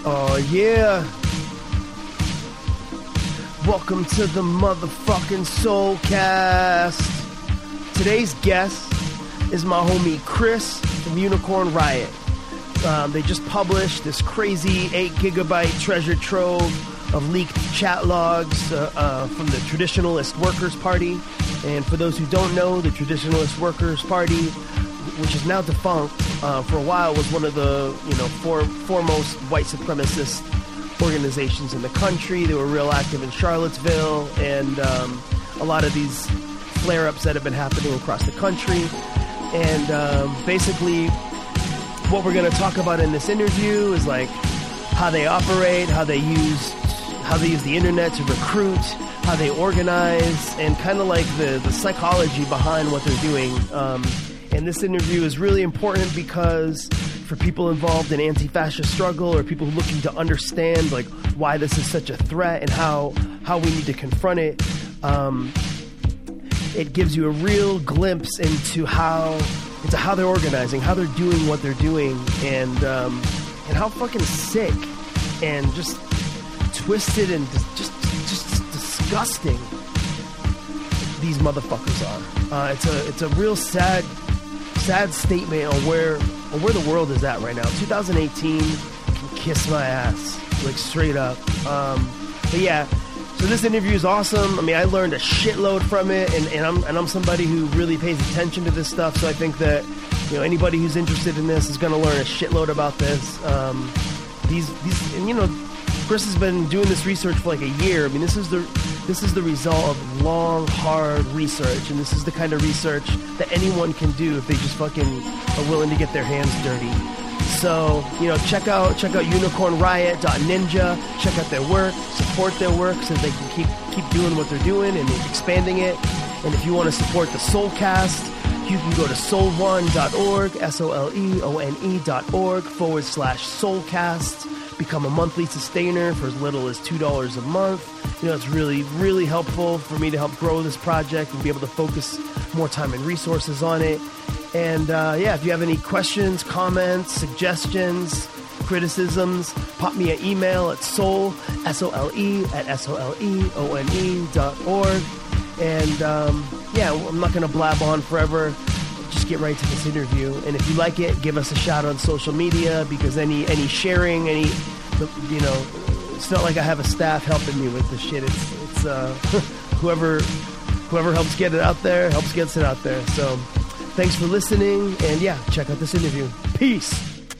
Oh yeah. Welcome to the motherfucking Soulcast. Today's guest is my homie Chris from Unicorn Riot. They just published this crazy 8 gigabyte treasure trove of leaked chat logs from the Traditionalist Workers' Party. And for those who don't know, the Traditionalist Workers' Party, which is now defunct, for a while was one of the foremost white supremacist organizations in the country. They were real active in Charlottesville and a lot of these flare-ups that have been happening across the country. And basically what we're going to talk about in this interview is like how they operate, how they use the internet to recruit, how they organize, and kind of like the psychology behind what they're doing. And this interview is really important because for people involved in anti-fascist struggle or people looking to understand like why this is such a threat and how we need to confront it, it gives you a real glimpse into how they're organizing, how they're doing what they're doing, and how fucking sick and just twisted and just disgusting these motherfuckers are. It's a real sad statement on where the world is at right now. 2018 can kiss my ass, like straight up. But yeah, so this interview is awesome. I mean, I learned a shitload from it, and I'm somebody who really pays attention to this stuff. So I think that anybody who's interested in this is going to learn a shitload about this. Chris has been doing this research for like a year. I mean, this is the result of long, hard research, and this is the kind of research that anyone can do if they just fucking are willing to get their hands dirty. So, check out unicornriot.ninja, check out their work, support their work so they can keep doing what they're doing and expanding it. And if you want to support the Soulcast, you can go to soleone.org, soleone.org/Soulcast. Become a monthly sustainer for as little as $2 a month. It's really, really helpful for me to help grow this project and be able to focus more time and resources on it. And if you have any questions, comments, suggestions, criticisms, pop me an email at soleone@soleone.org. And I'm not going to blab on forever. Just get right to this interview. And if you like it, give us a shout on social media, because any sharing, it's not like I have a staff helping me with this shit. It's whoever helps get it out there helps gets it out there. So thanks for listening, and check out this interview. Peace.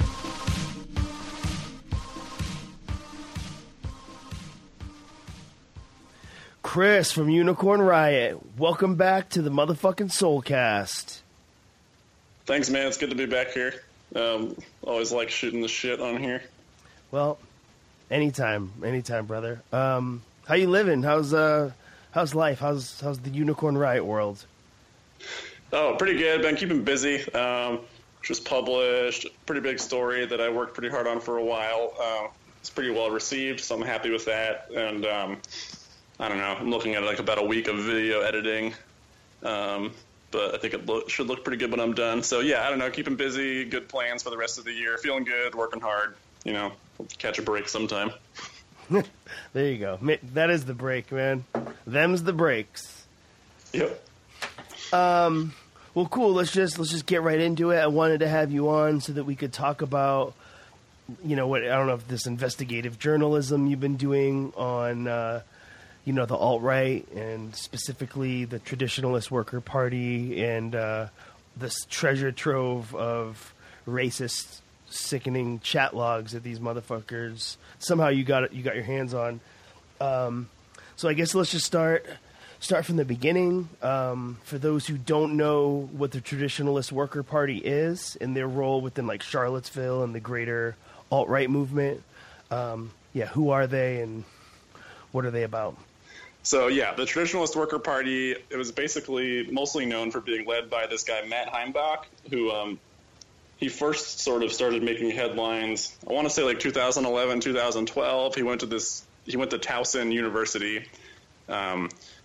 Chris from Unicorn Riot, welcome back to the motherfucking Soulcast. Thanks, man. It's good to be back here. Always like shooting the shit on here. Well, anytime, brother. How you living? How's life? How's the Unicorn Riot world? Oh, pretty good. Been keeping busy. Just published a pretty big story that I worked pretty hard on for a while. It's pretty well received, so I'm happy with that. And I don't know. I'm looking at like about a week of video editing. But I think it should look pretty good when I'm done. So, I don't know, keeping busy, good plans for the rest of the year, feeling good, working hard, catch a break sometime. There you go. That is the break, man. Them's the breaks. Yep. Well, cool. Let's just get right into it. I wanted to have you on so that we could talk about, I don't know if this investigative journalism you've been doing on, the alt-right and specifically the Traditionalist Worker Party and this treasure trove of racist, sickening chat logs that these motherfuckers somehow you got your hands on. So I guess let's just start from the beginning. For those who don't know what the Traditionalist Worker Party is and their role within like Charlottesville and the greater alt-right movement, who are they and what are they about? So, the Traditionalist Worker Party, it was basically mostly known for being led by this guy, Matt Heimbach, who he first sort of started making headlines, I want to say like 2011, 2012. He went to Towson University,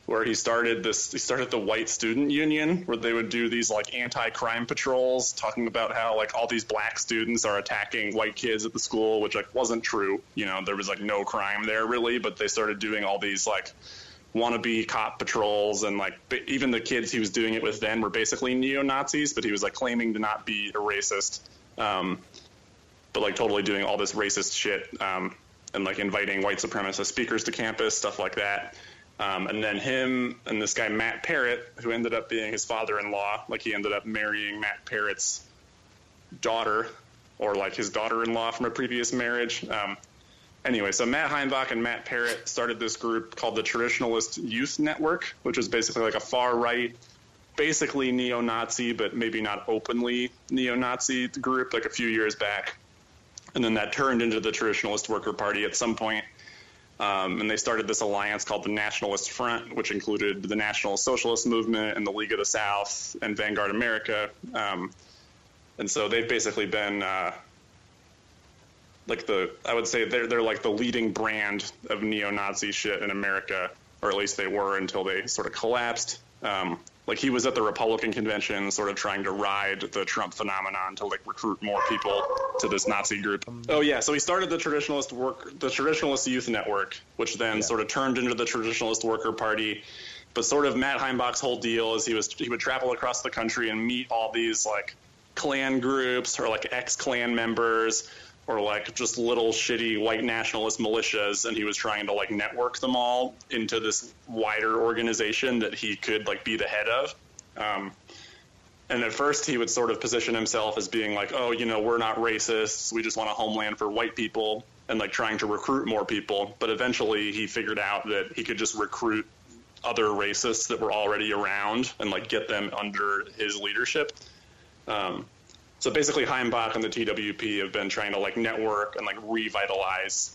where he started the White Student Union, where they would do these like anti-crime patrols talking about how like all these black students are attacking white kids at the school, which like wasn't true. You know, there was like no crime there really, but they started doing all these like wannabe cop patrols, and like even the kids he was doing it with then were basically neo-Nazis, but he was like claiming to not be a racist, but like totally doing all this racist shit, and like inviting white supremacist speakers to campus, stuff like that. And then him and this guy, Matt Parrott, who ended up being his father-in-law, like he ended up marrying Matt Parrott's daughter, or like his daughter-in-law from a previous marriage. Anyway, so Matt Heimbach and Matt Parrott started this group called the Traditionalist Youth Network, which was basically like a far-right, basically neo-Nazi, but maybe not openly neo-Nazi group, like a few years back. And then that turned into the Traditionalist Worker Party at some point. And they started this alliance called the Nationalist Front, which included the National Socialist Movement and the League of the South and Vanguard America. And so they've basically been I would say they're like the leading brand of neo-Nazi shit in America, or at least they were until they sort of collapsed. Like he was at the Republican convention sort of trying to ride the Trump phenomenon to like recruit more people to this Nazi group. Oh yeah, so he started the Traditionalist Youth Network, which then sort of turned into the Traditionalist Worker Party. But sort of Matt Heimbach's whole deal is he would travel across the country and meet all these like Klan groups or like ex-Klan members or like just little shitty white nationalist militias, and he was trying to like network them all into this wider organization that he could like be the head of. And at first he would sort of position himself as being like, oh, you know, we're not racists, we just want a homeland for white people, and like trying to recruit more people. But eventually he figured out that he could just recruit other racists that were already around and like get them under his leadership. So basically Heimbach and the TWP have been trying to like network and like revitalize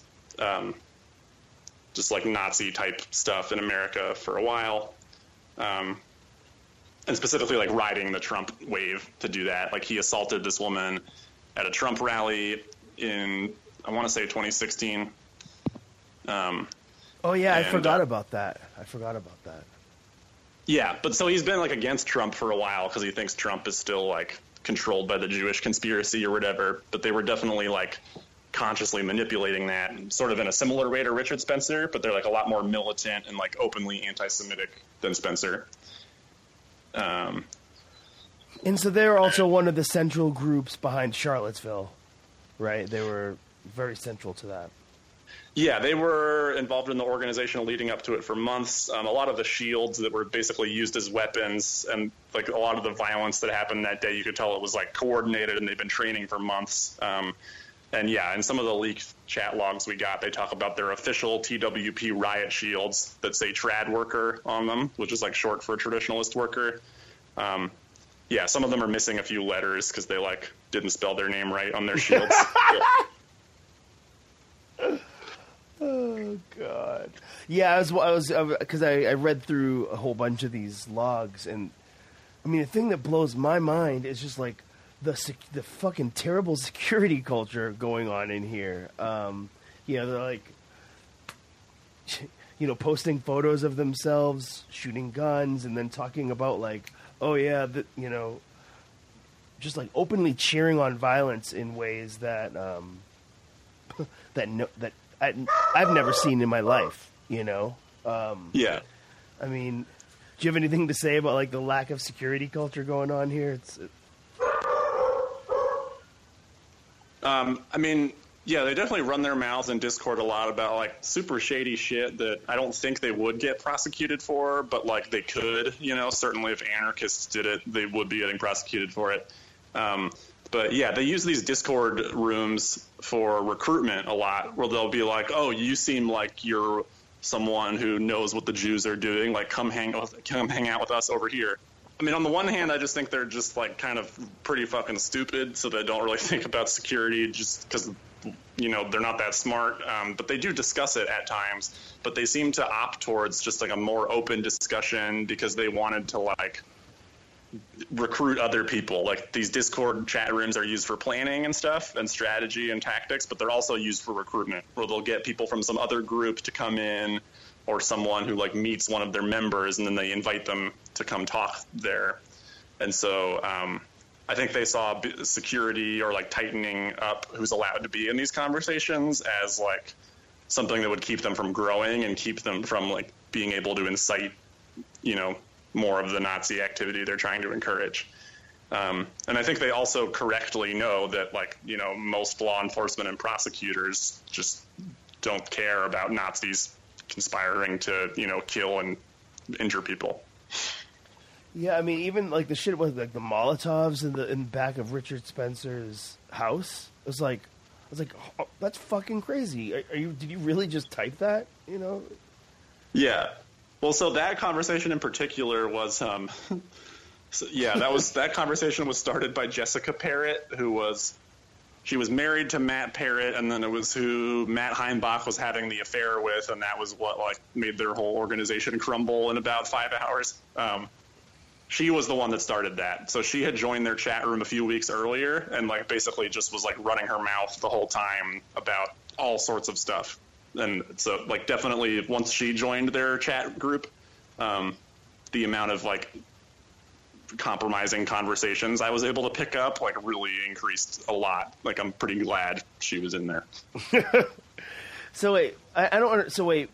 just like Nazi type stuff in America for a while. And specifically like riding the Trump wave to do that. Like he assaulted this woman at a Trump rally in, I want to say 2016. Oh yeah, I forgot about that. Yeah, but so he's been like against Trump for a while because he thinks Trump is still like controlled by the Jewish conspiracy or whatever, but they were definitely like consciously manipulating that sort of in a similar way to Richard Spencer, but they're like a lot more militant and like openly anti-Semitic than Spencer. And so they're also one of the central groups behind Charlottesville, right? They were very central to that. Yeah, they were involved in the organization leading up to it for months. A lot of the shields that were basically used as weapons and like a lot of the violence that happened that day, you could tell it was like coordinated and they've been training for months. And yeah, in some of the leaked chat logs we got, they talk about their official TWP riot shields that say trad worker on them, which is like short for traditionalist worker. Yeah, some of them are missing a few letters because they like didn't spell their name right on their shields. Oh God! Yeah, I was because I read through a whole bunch of these logs, and I mean the thing that blows my mind is just like the fucking terrible security culture going on in here. You know, they're like, you know, posting photos of themselves shooting guns, and then talking about like, oh yeah, you know, just like openly cheering on violence in ways that that I've never seen in my life, you know? Yeah. I mean, do you have anything to say about, like, the lack of security culture going on here? I mean, yeah, they definitely run their mouths in Discord a lot about, like, super shady shit that I don't think they would get prosecuted for, but, like, they could, you know? Certainly if anarchists did it, they would be getting prosecuted for it. But yeah, they use these Discord rooms for recruitment a lot, where they'll be like, "Oh, you seem like you're someone who knows what the Jews are doing. Like, come hang out with us over here." I mean, on the one hand, I just think they're just like kind of pretty fucking stupid, so they don't really think about security just because, you know, they're not that smart. But they do discuss it at times. But they seem to opt towards just like a more open discussion because they wanted to like recruit other people. Like these Discord chat rooms are used for planning and stuff and strategy and tactics, but they're also used for recruitment, where they'll get people from some other group to come in, or someone who like meets one of their members and then they invite them to come talk there. And so I think they saw security or like tightening up who's allowed to be in these conversations as like something that would keep them from growing and keep them from like being able to incite, more of the Nazi activity they're trying to encourage. And I think they also correctly know that, like, most law enforcement and prosecutors just don't care about Nazis conspiring to, kill and injure people. Yeah, I mean, even like the shit with like the Molotovs in the back of Richard Spencer's house. I was like, oh, that's fucking crazy. Did you really just type that? Yeah. Well, so that conversation in particular was, that conversation was started by Jessica Parrott, she was married to Matt Parrott, and then it was who Matt Heimbach was having the affair with, and that was what like made their whole organization crumble in about 5 hours. She was the one that started that. So she had joined their chat room a few weeks earlier and like basically just was like running her mouth the whole time about all sorts of stuff. And so like definitely once she joined their chat group, the amount of like compromising conversations I was able to pick up like really increased a lot. Like I'm pretty glad she was in there. So wait, I don't. So wait,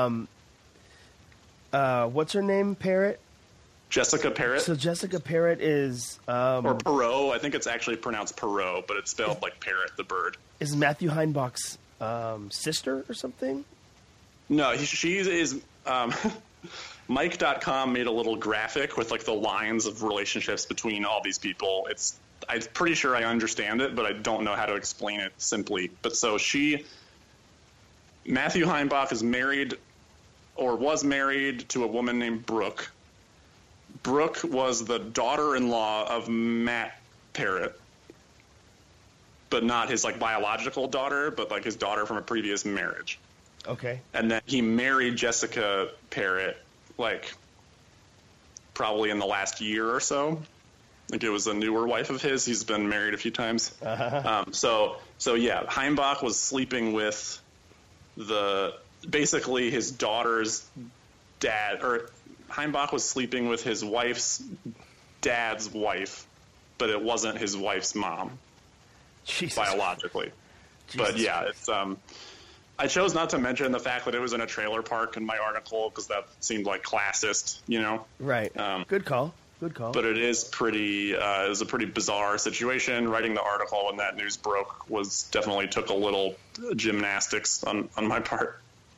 what's her name? Parrott. Jessica Parrott. So Jessica Parrott is... or Perot. I think it's actually pronounced Perot, but it's spelled like parrot, the bird. Is Matthew Heimbach's sister or something? No, she is... Mike.com made a little graphic with like the lines of relationships between all these people. I'm pretty sure I understand it, but I don't know how to explain it simply. But so Matthew Heimbach is married or was married to a woman named Brooke. Brooke was the daughter-in-law of Matt Parrott, but not his like biological daughter, but like his daughter from a previous marriage. Okay. And then he married Jessica Parrott, like probably in the last year or so. Like it was a newer wife of his. He's been married a few times. Uh-huh. So yeah, Heimbach was sleeping with basically his daughter's dad, or Heimbach was sleeping with his wife's dad's wife, but it wasn't his wife's mom. Jesus. Biologically. Jesus. But yeah, it's I chose not to mention the fact that it was in a trailer park in my article because that seemed like classist, Right. Good call. But it is it was a pretty bizarre situation. Writing the article when that news broke definitely took a little gymnastics on my part.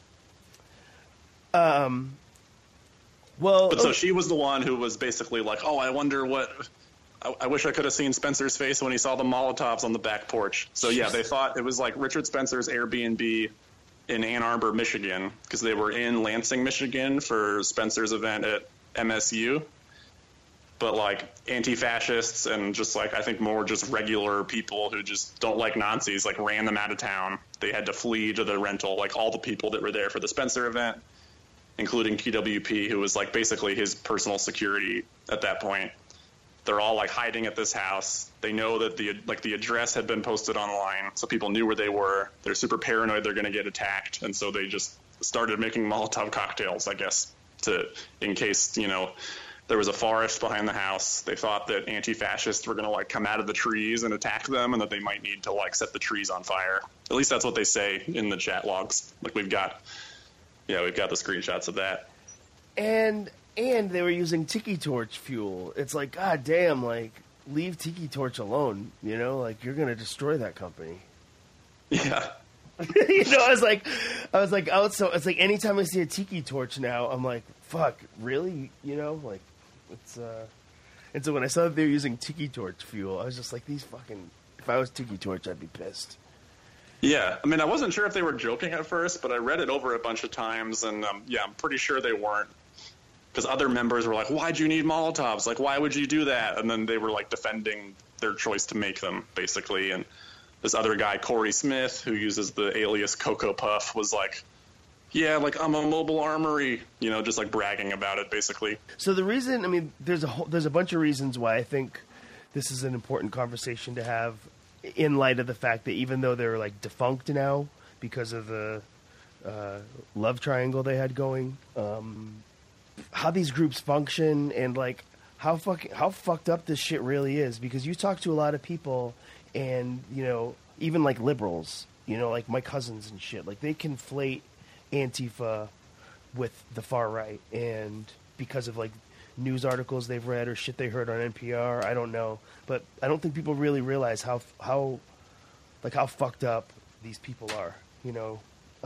Well, but so she was the one who was basically like, oh, I wonder I wish I could have seen Spencer's face when he saw the Molotovs on the back porch. So yeah, they thought it was like Richard Spencer's Airbnb in Ann Arbor, Michigan, because they were in Lansing, Michigan for Spencer's event at MSU. But like anti-fascists and just like, I think more just regular people who just don't like Nazis, like ran them out of town. They had to flee to the rental, like all the people that were there for the Spencer event, including TWP, who was like basically his personal security at that point. They're all like hiding at this house. They know that the address had been posted online, so people knew where they were. They're super paranoid they're going to get attacked, and so they just started making Molotov cocktails, I guess, in case there was a forest behind the house. They thought that anti-fascists were going to like come out of the trees and attack them, and that they might need to like set the trees on fire. At least that's what they say in the chat logs. Like we've got the screenshots of that. And they were using Tiki Torch fuel. It's like, God damn, like, leave Tiki Torch alone, like, you're going to destroy that company. Yeah. I was like, oh, so it's like anytime I see a Tiki Torch now, I'm like, fuck, really? Like, it's, and so when I saw that they were using Tiki Torch fuel, I was just like, if I was Tiki Torch, I'd be pissed. Yeah, I mean, I wasn't sure if they were joking at first, but I read it over a bunch of times, and I'm pretty sure they weren't. Because other members were like, why'd you need Molotovs? Like, why would you do that? And then they were, like, defending their choice to make them, basically. And this other guy, Corey Smith, who uses the alias Cocoa Puff, was like, yeah, like, I'm a mobile armory, just, like, bragging about it, basically. So the reason, I mean, there's a bunch of reasons why I think this is an important conversation to have in light of the fact that even though they're, like, defunct now because of the love triangle they had going, how these groups function, and like how fucked up this shit really is. Because you talk to a lot of people, and you know, even like liberals, you know, like my cousins and shit, like they conflate Antifa with the far right, and because of like news articles they've read or shit they heard on NPR, I don't know, but I don't think people really realize how fucked up these people are, you know.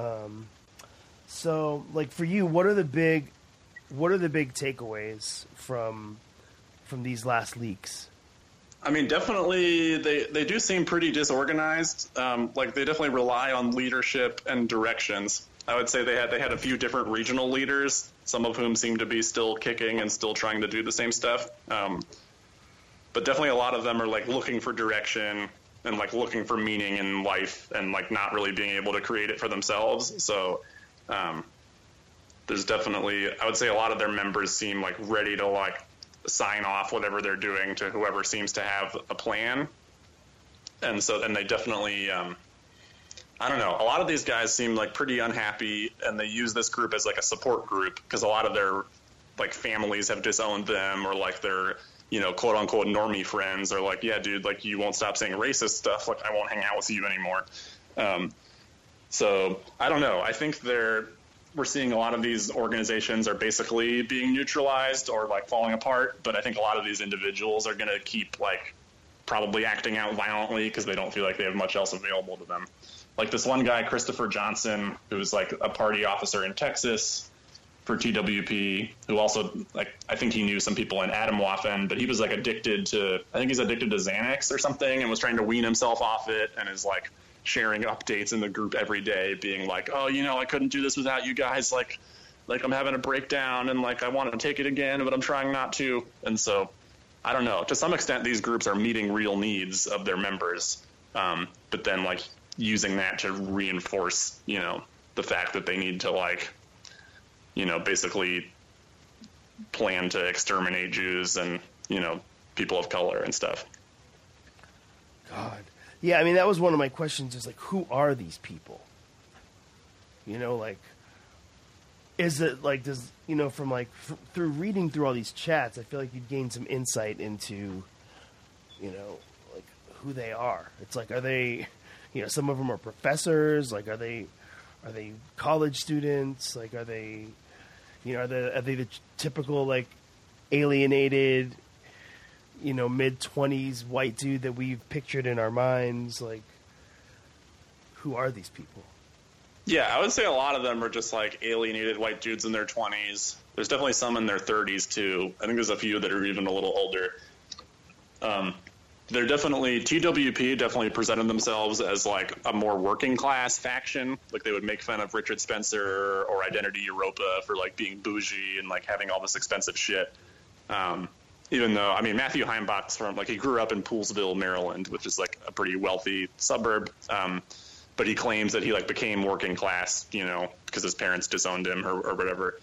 So like for you, what are the big takeaways from these last leaks? I mean, definitely they do seem pretty disorganized. Like they definitely rely on leadership and directions. I would say they had a few different regional leaders, some of whom seem to be still kicking and still trying to do the same stuff. But definitely a lot of them are like looking for direction and like looking for meaning in life and like not really being able to create it for themselves. So there's definitely, I would say a lot of their members seem like ready to like sign off whatever they're doing to whoever seems to have a plan. And so then they definitely, I don't know, a lot of these guys seem like pretty unhappy, and they use this group as like a support group because a lot of their like families have disowned them, or like their, you know, quote unquote normie friends are like, yeah, dude, like you won't stop saying racist stuff, like I won't hang out with you anymore. So I don't know. I think we're seeing a lot of these organizations are basically being neutralized or like falling apart, but I think a lot of these individuals are going to keep like probably acting out violently because they don't feel like they have much else available to them. Like this one guy, Christopher Johnson, who's like a party officer in Texas for TWP, who also, like, I think he knew some people in Atomwaffen, but he was like addicted to Xanax or something, and was trying to wean himself off it, and is like sharing updates in the group every day being like, oh, you know, I couldn't do this without you guys. Like I'm having a breakdown, and like I want to take it again, but I'm trying not to. And so I don't know, to some extent these groups are meeting real needs of their members. But then like using that to reinforce, you know, the fact that they need to like, you know, basically plan to exterminate Jews and, you know, people of color and stuff. God. Yeah, I mean, that was one of my questions, is like, who are these people? You know, like, is it like, does, you know, from like, through reading through all these chats, I feel like you'd gain some insight into, you know, like who they are. It's like, are they, you know, some of them are professors, like, are they college students? Like, are they, you know, are they the typical, like, alienated, you know, mid-20s white dude that we've pictured in our minds? Like, who are these people? Yeah, I would say a lot of them are just, like, alienated white dudes in their 20s. There's definitely some in their 30s, too. I think there's a few that are even a little older. They're definitely, TWP definitely presented themselves as like a more working class faction. Like they would make fun of Richard Spencer or Identity Europa for like being bougie and like having all this expensive shit. Even though, I mean, Matthew Heimbach's from, like, he grew up in Poolsville, Maryland, which is like a pretty wealthy suburb. But he claims that he like became working class, you know, because his parents disowned him or whatever.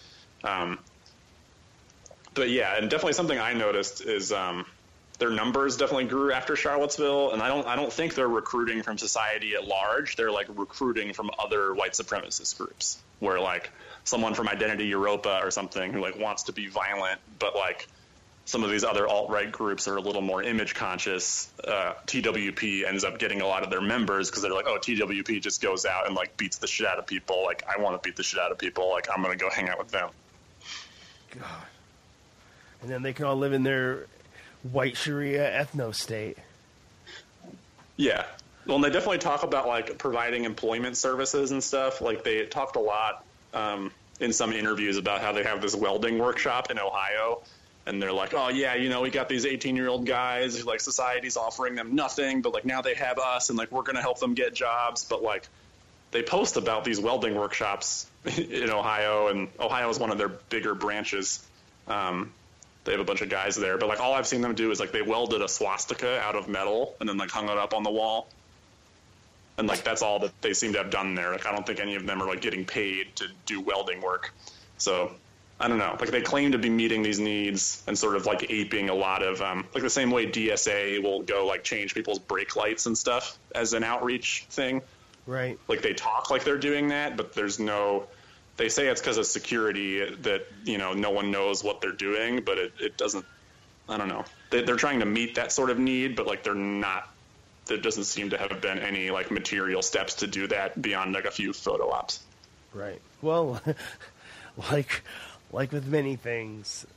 But yeah, and definitely something I noticed is, their numbers definitely grew after Charlottesville, and I don't think they're recruiting from society at large. They're like recruiting from other white supremacist groups, where like someone from Identity Europa or something who like wants to be violent, but like some of these other alt-right groups are a little more image conscious. TWP ends up getting a lot of their members because they're like, oh, TWP just goes out and like beats the shit out of people. Like, I want to beat the shit out of people. Like, I'm going to go hang out with them. God. And then they can all live in their white Sharia ethno-state. Yeah. Well, and they definitely talk about, like, providing employment services and stuff. Like, they talked a lot in some interviews about how they have this welding workshop in Ohio. And they're like, oh, yeah, you know, we got these 18-year-old guys who, like, society's offering them nothing, but, like, now they have us, and, like, we're going to help them get jobs. But, like, they post about these welding workshops in Ohio, and Ohio is one of their bigger branches. They have a bunch of guys there, but like all I've seen them do is like they welded a swastika out of metal and then like hung it up on the wall. And like that's all that they seem to have done there. Like I don't think any of them are like getting paid to do welding work. So I don't know. Like they claim to be meeting these needs and sort of like aping a lot of like the same way DSA will go like change people's brake lights and stuff as an outreach thing. Right. Like they talk like they're doing that, but there's no. They say it's because of security that no one knows what they're doing, but it doesn't. I don't know. They're trying to meet that sort of need, but like they're not. There doesn't seem to have been any like material steps to do that beyond like a few photo ops. Right. Well, like with many things.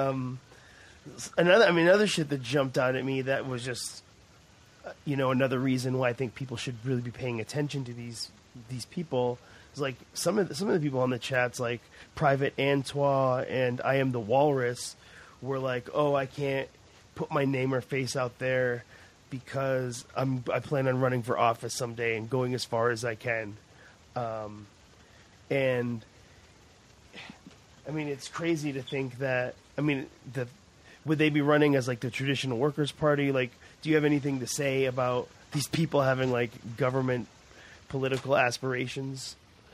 Another shit that jumped out at me that was just, another reason why I think people should really be paying attention to these people is like some of the people on the chats, like Private Antoine and I Am the Walrus, were like, oh, I can't put my name or face out there because I plan on running for office someday and going as far as I can. And I mean, it's crazy to think that, would they be running as like the Traditional Workers Party? Like, do you have anything to say about these people having like government political aspirations?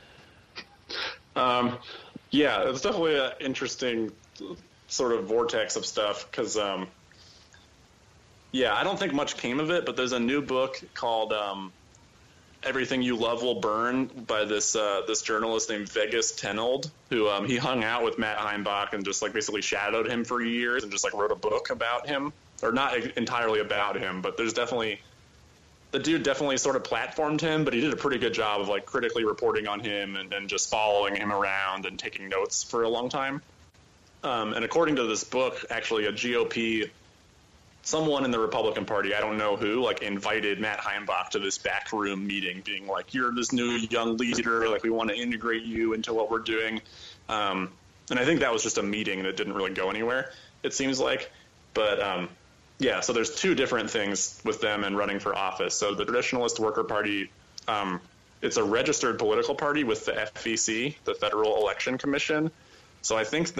Yeah, it's definitely an interesting sort of vortex of stuff because, I don't think much came of it, but there's a new book called Everything You Love Will Burn by this journalist named Vegas Tenold, who he hung out with Matt Heimbach and just like basically shadowed him for years and just like wrote a book about him, or not entirely about him, but the dude definitely sort of platformed him, but he did a pretty good job of like critically reporting on him and just following him around and taking notes for a long time. And according to this book, actually a GOP, someone in the Republican Party, I don't know who, like invited Matt Heimbach to this backroom meeting being like, you're this new young leader, like we want to integrate you into what we're doing. And I think that was just a meeting that didn't really go anywhere, it seems like. But so there's two different things with them and running for office. So the Traditionalist Worker Party, it's a registered political party with the FEC, the Federal Election Commission. So I think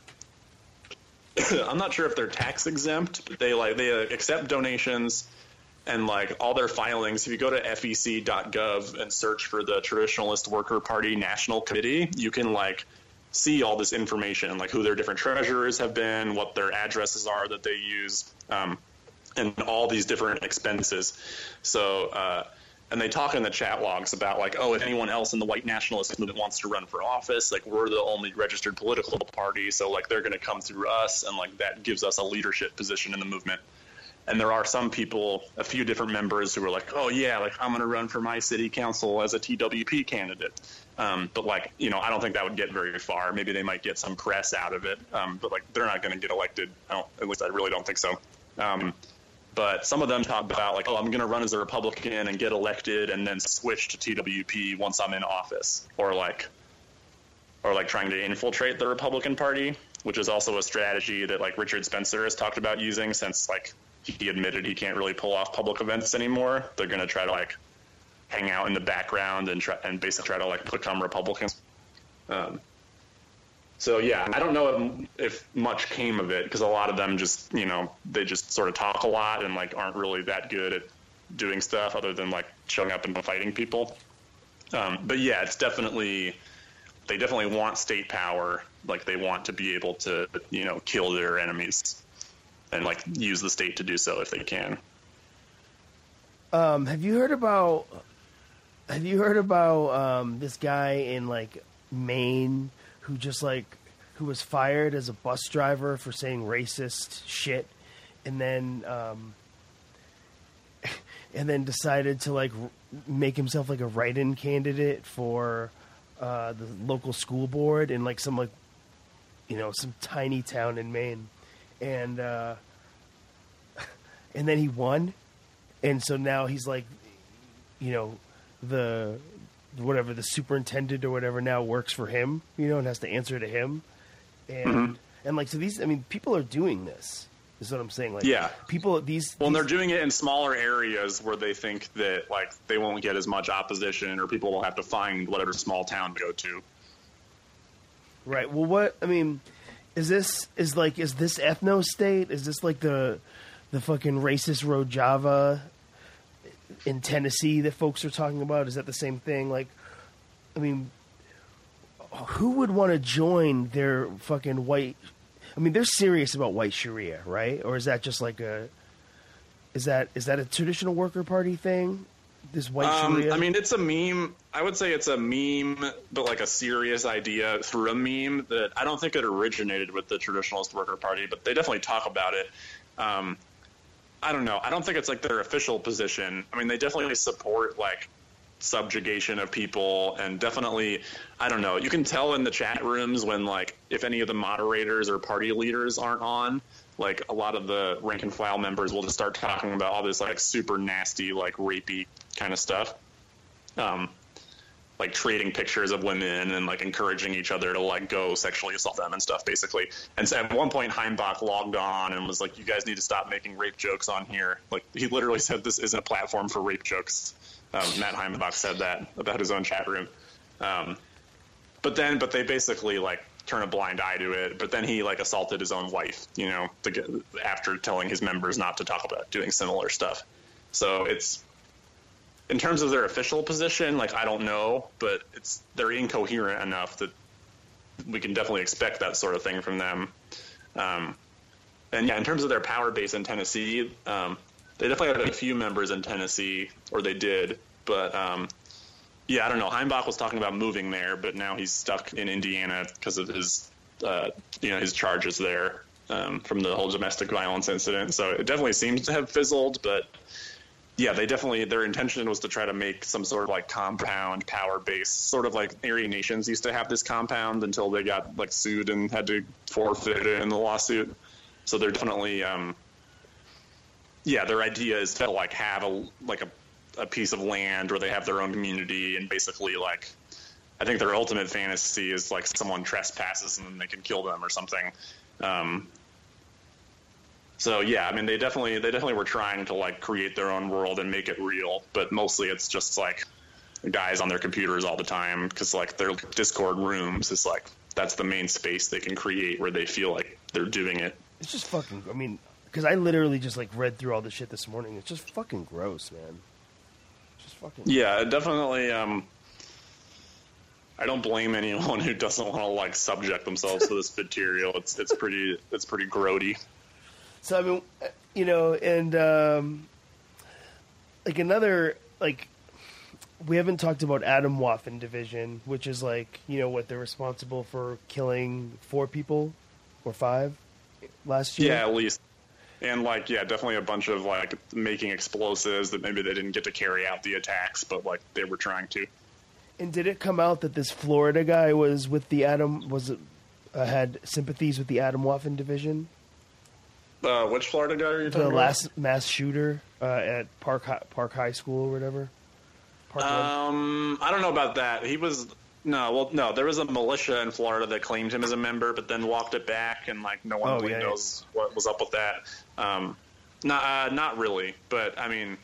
I'm not sure if they're tax exempt, but they accept donations and like all their filings. If you go to fec.gov and search for the Traditionalist Worker Party National Committee, you can like see all this information, like who their different treasurers have been, what their addresses are that they use, and all these different expenses. So, and they talk in the chat logs about like, oh, if anyone else in the white nationalist movement wants to run for office, like we're the only registered political party. So like they're going to come through us. And like that gives us a leadership position in the movement. And there are some people, a few different members who are like, oh yeah, like I'm going to run for my city council as a TWP candidate. But like, I don't think that would get very far. Maybe they might get some press out of it. But like, they're not going to get elected. At least I really don't think so. But some of them talk about like, oh, I'm going to run as a Republican and get elected and then switch to TWP once I'm in office, or like trying to infiltrate the Republican Party, which is also a strategy that like Richard Spencer has talked about using since like he admitted he can't really pull off public events anymore. They're going to try to like hang out in the background and basically try to like become Republicans. So, yeah, I don't know if much came of it because a lot of them just, they just sort of talk a lot and, like, aren't really that good at doing stuff other than, like, showing up and fighting people. But, yeah, they definitely want state power. Like, they want to be able to, kill their enemies and, like, use the state to do so if they can. Have you heard about this guy in, like, Maine who was fired as a bus driver for saying racist shit, and then decided to like make himself like a write-in candidate for the local school board in like some tiny town in Maine, and then he won, and so now he's like, the superintendent or whatever now works for him, and has to answer to him. And like, so people are doing this, is what I'm saying. Like, yeah, people, and they're doing it in smaller areas where they think that like they won't get as much opposition or people will have to find whatever small town to go to. Right. Well, is this ethno state? Is this like the fucking racist Rojava in Tennessee that folks are talking about? Is that the same thing? Like, who would want to join their fucking white? They're serious about white Sharia, right? Or is that just like is that a Traditional Worker Party thing? This white Sharia? I mean, it's a meme. I would say it's a meme, but like a serious idea through a meme that I don't think it originated with the Traditionalist Worker Party, but they definitely talk about it. I don't know. I don't think it's like their official position. I mean, they definitely support like subjugation of people, and definitely, I don't know. You can tell in the chat rooms when like if any of the moderators or party leaders aren't on, like a lot of the rank and file members will just start talking about all this like super nasty, like rapey kind of stuff. Like trading pictures of women and like encouraging each other to like go sexually assault them and stuff, basically. And so at one point, Heimbach logged on and was like, "You guys need to stop making rape jokes on here." Like he literally said, "This isn't a platform for rape jokes." Matt Heimbach said that about his own chat room. But they basically like turn a blind eye to it. But then he like assaulted his own wife, you know, after telling his members not to talk about doing similar stuff. So it's, in terms of their official position, like, I don't know, but they're incoherent enough that we can definitely expect that sort of thing from them. And yeah, in terms of their power base in Tennessee, they definitely had a few members in Tennessee, or they did. But yeah, I don't know. Heimbach was talking about moving there, but now he's stuck in Indiana because of his, his charges there from the whole domestic violence incident. So it definitely seems to have fizzled, but yeah, their intention was to try to make some sort of like compound power base, sort of like Aryan Nations used to have this compound until they got like sued and had to forfeit it in the lawsuit. So they're definitely, their idea is to like have a piece of land where they have their own community, and basically like, I think their ultimate fantasy is like someone trespasses and then they can kill them or something. So yeah, I mean, they definitely were trying to like create their own world and make it real, but mostly it's just like guys on their computers all the time, because like their Discord rooms is like, that's the main space they can create where they feel like they're doing it. It's just fucking, I mean, because I literally just like read through all this shit this morning. It's just fucking gross, man. Just fucking. Yeah, definitely. I don't blame anyone who doesn't want to like subject themselves to this material. It's pretty grody. So I mean, you know, and like another, like, we haven't talked about Atomwaffen Division, which is like, you know, what they're responsible for killing 4 people or 5 last year. Yeah, at least. And like, yeah, definitely a bunch of like making explosives that maybe they didn't get to carry out the attacks, but like they were trying to. And did it come out that this Florida guy was with the had sympathies with the Atomwaffen Division? Which Florida guy are you talking about? The last mass shooter at Park High School or whatever. I don't know about that. There was a militia in Florida that claimed him as a member, but then walked it back, and like no one really knows what was up with that. Not really, but I mean,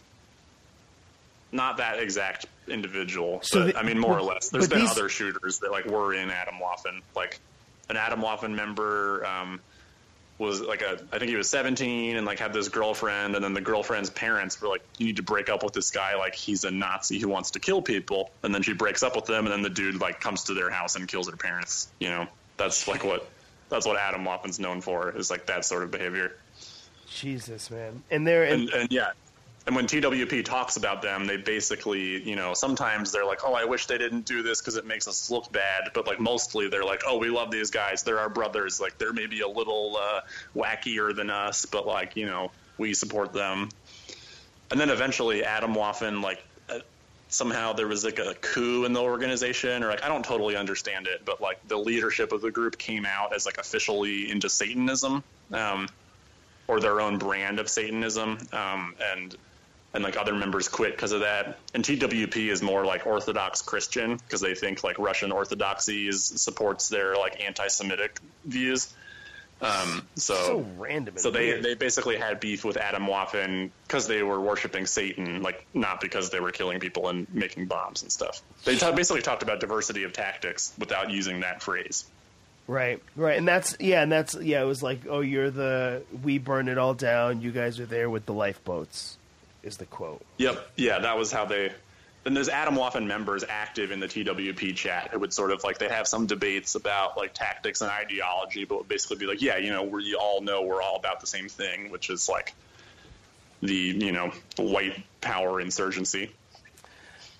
not that exact individual. So but, I mean, more or less. There's been other shooters that like were in Atomwaffen. Like an Atomwaffen member was like I think he was 17 and like had this girlfriend, and then the girlfriend's parents were like, "You need to break up with this guy. Like he's a Nazi who wants to kill people." And then she breaks up with him, and then the dude like comes to their house and kills her parents. You know, that's what Atomwaffen's known for, is like that sort of behavior. Jesus, man. And yeah. And when TWP talks about them, they basically, you know, sometimes they're like, "Oh, I wish they didn't do this because it makes us look bad." But like mostly they're like, "Oh, we love these guys. They're our brothers. Like they're maybe a little wackier than us, but like, you know, we support them." And then eventually Atomwaffen, like somehow there was like a coup in the organization, or like I don't totally understand it, but like the leadership of the group came out as like officially into Satanism, or their own brand of Satanism, and like other members quit because of that. And TWP is more like Orthodox Christian, because they think like Russian Orthodoxy supports their like anti-Semitic views. So random. So they basically had beef with Atomwaffen because they were worshiping Satan, like not because they were killing people and making bombs and stuff. They basically talked about diversity of tactics without using that phrase. Right. And it was like, "Oh, we burn it all down. You guys are there with the lifeboats," is the quote. Yep. Yeah, that was how then there's Atomwaffen members active in the TWP chat. It would sort of like, they have some debates about like tactics and ideology, but would basically be like, yeah, you know, we all know we're all about the same thing, which is like the, you know, white power insurgency.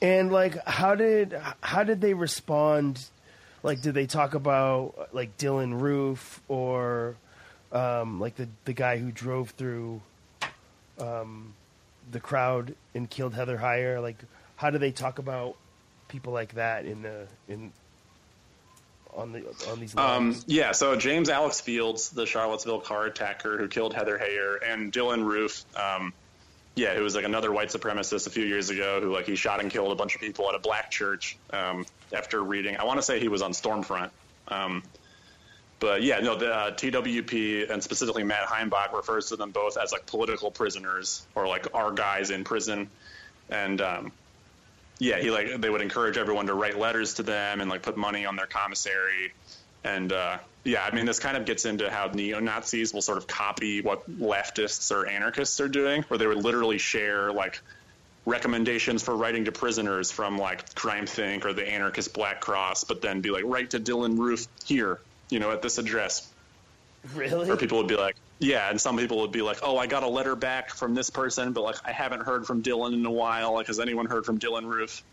And like, how did they respond? Like, did they talk about like Dylan Roof or like the guy who drove through the crowd and killed Heather Heyer? Like, how do they talk about people like that on these lines? Yeah, so James Alex Fields, the Charlottesville car attacker who killed Heather Heyer, and Dylan Roof, who was like another white supremacist a few years ago who like he shot and killed a bunch of people at a black church after reading. I want to say he was on Stormfront. But yeah, no, the TWP and specifically Matt Heimbach refers to them both as like political prisoners or like our guys in prison. And they would encourage everyone to write letters to them and like put money on their commissary. And this kind of gets into how neo-Nazis will sort of copy what leftists or anarchists are doing, where they would literally share like recommendations for writing to prisoners from like Crime Think or the anarchist Black Cross, but then be like, write to Dylan Roof here, at this address. Really? Or people would be like, yeah, and some people would be like, oh, I got a letter back from this person, but like I haven't heard from Dylan in a while. Like, has anyone heard from Dylan Roof?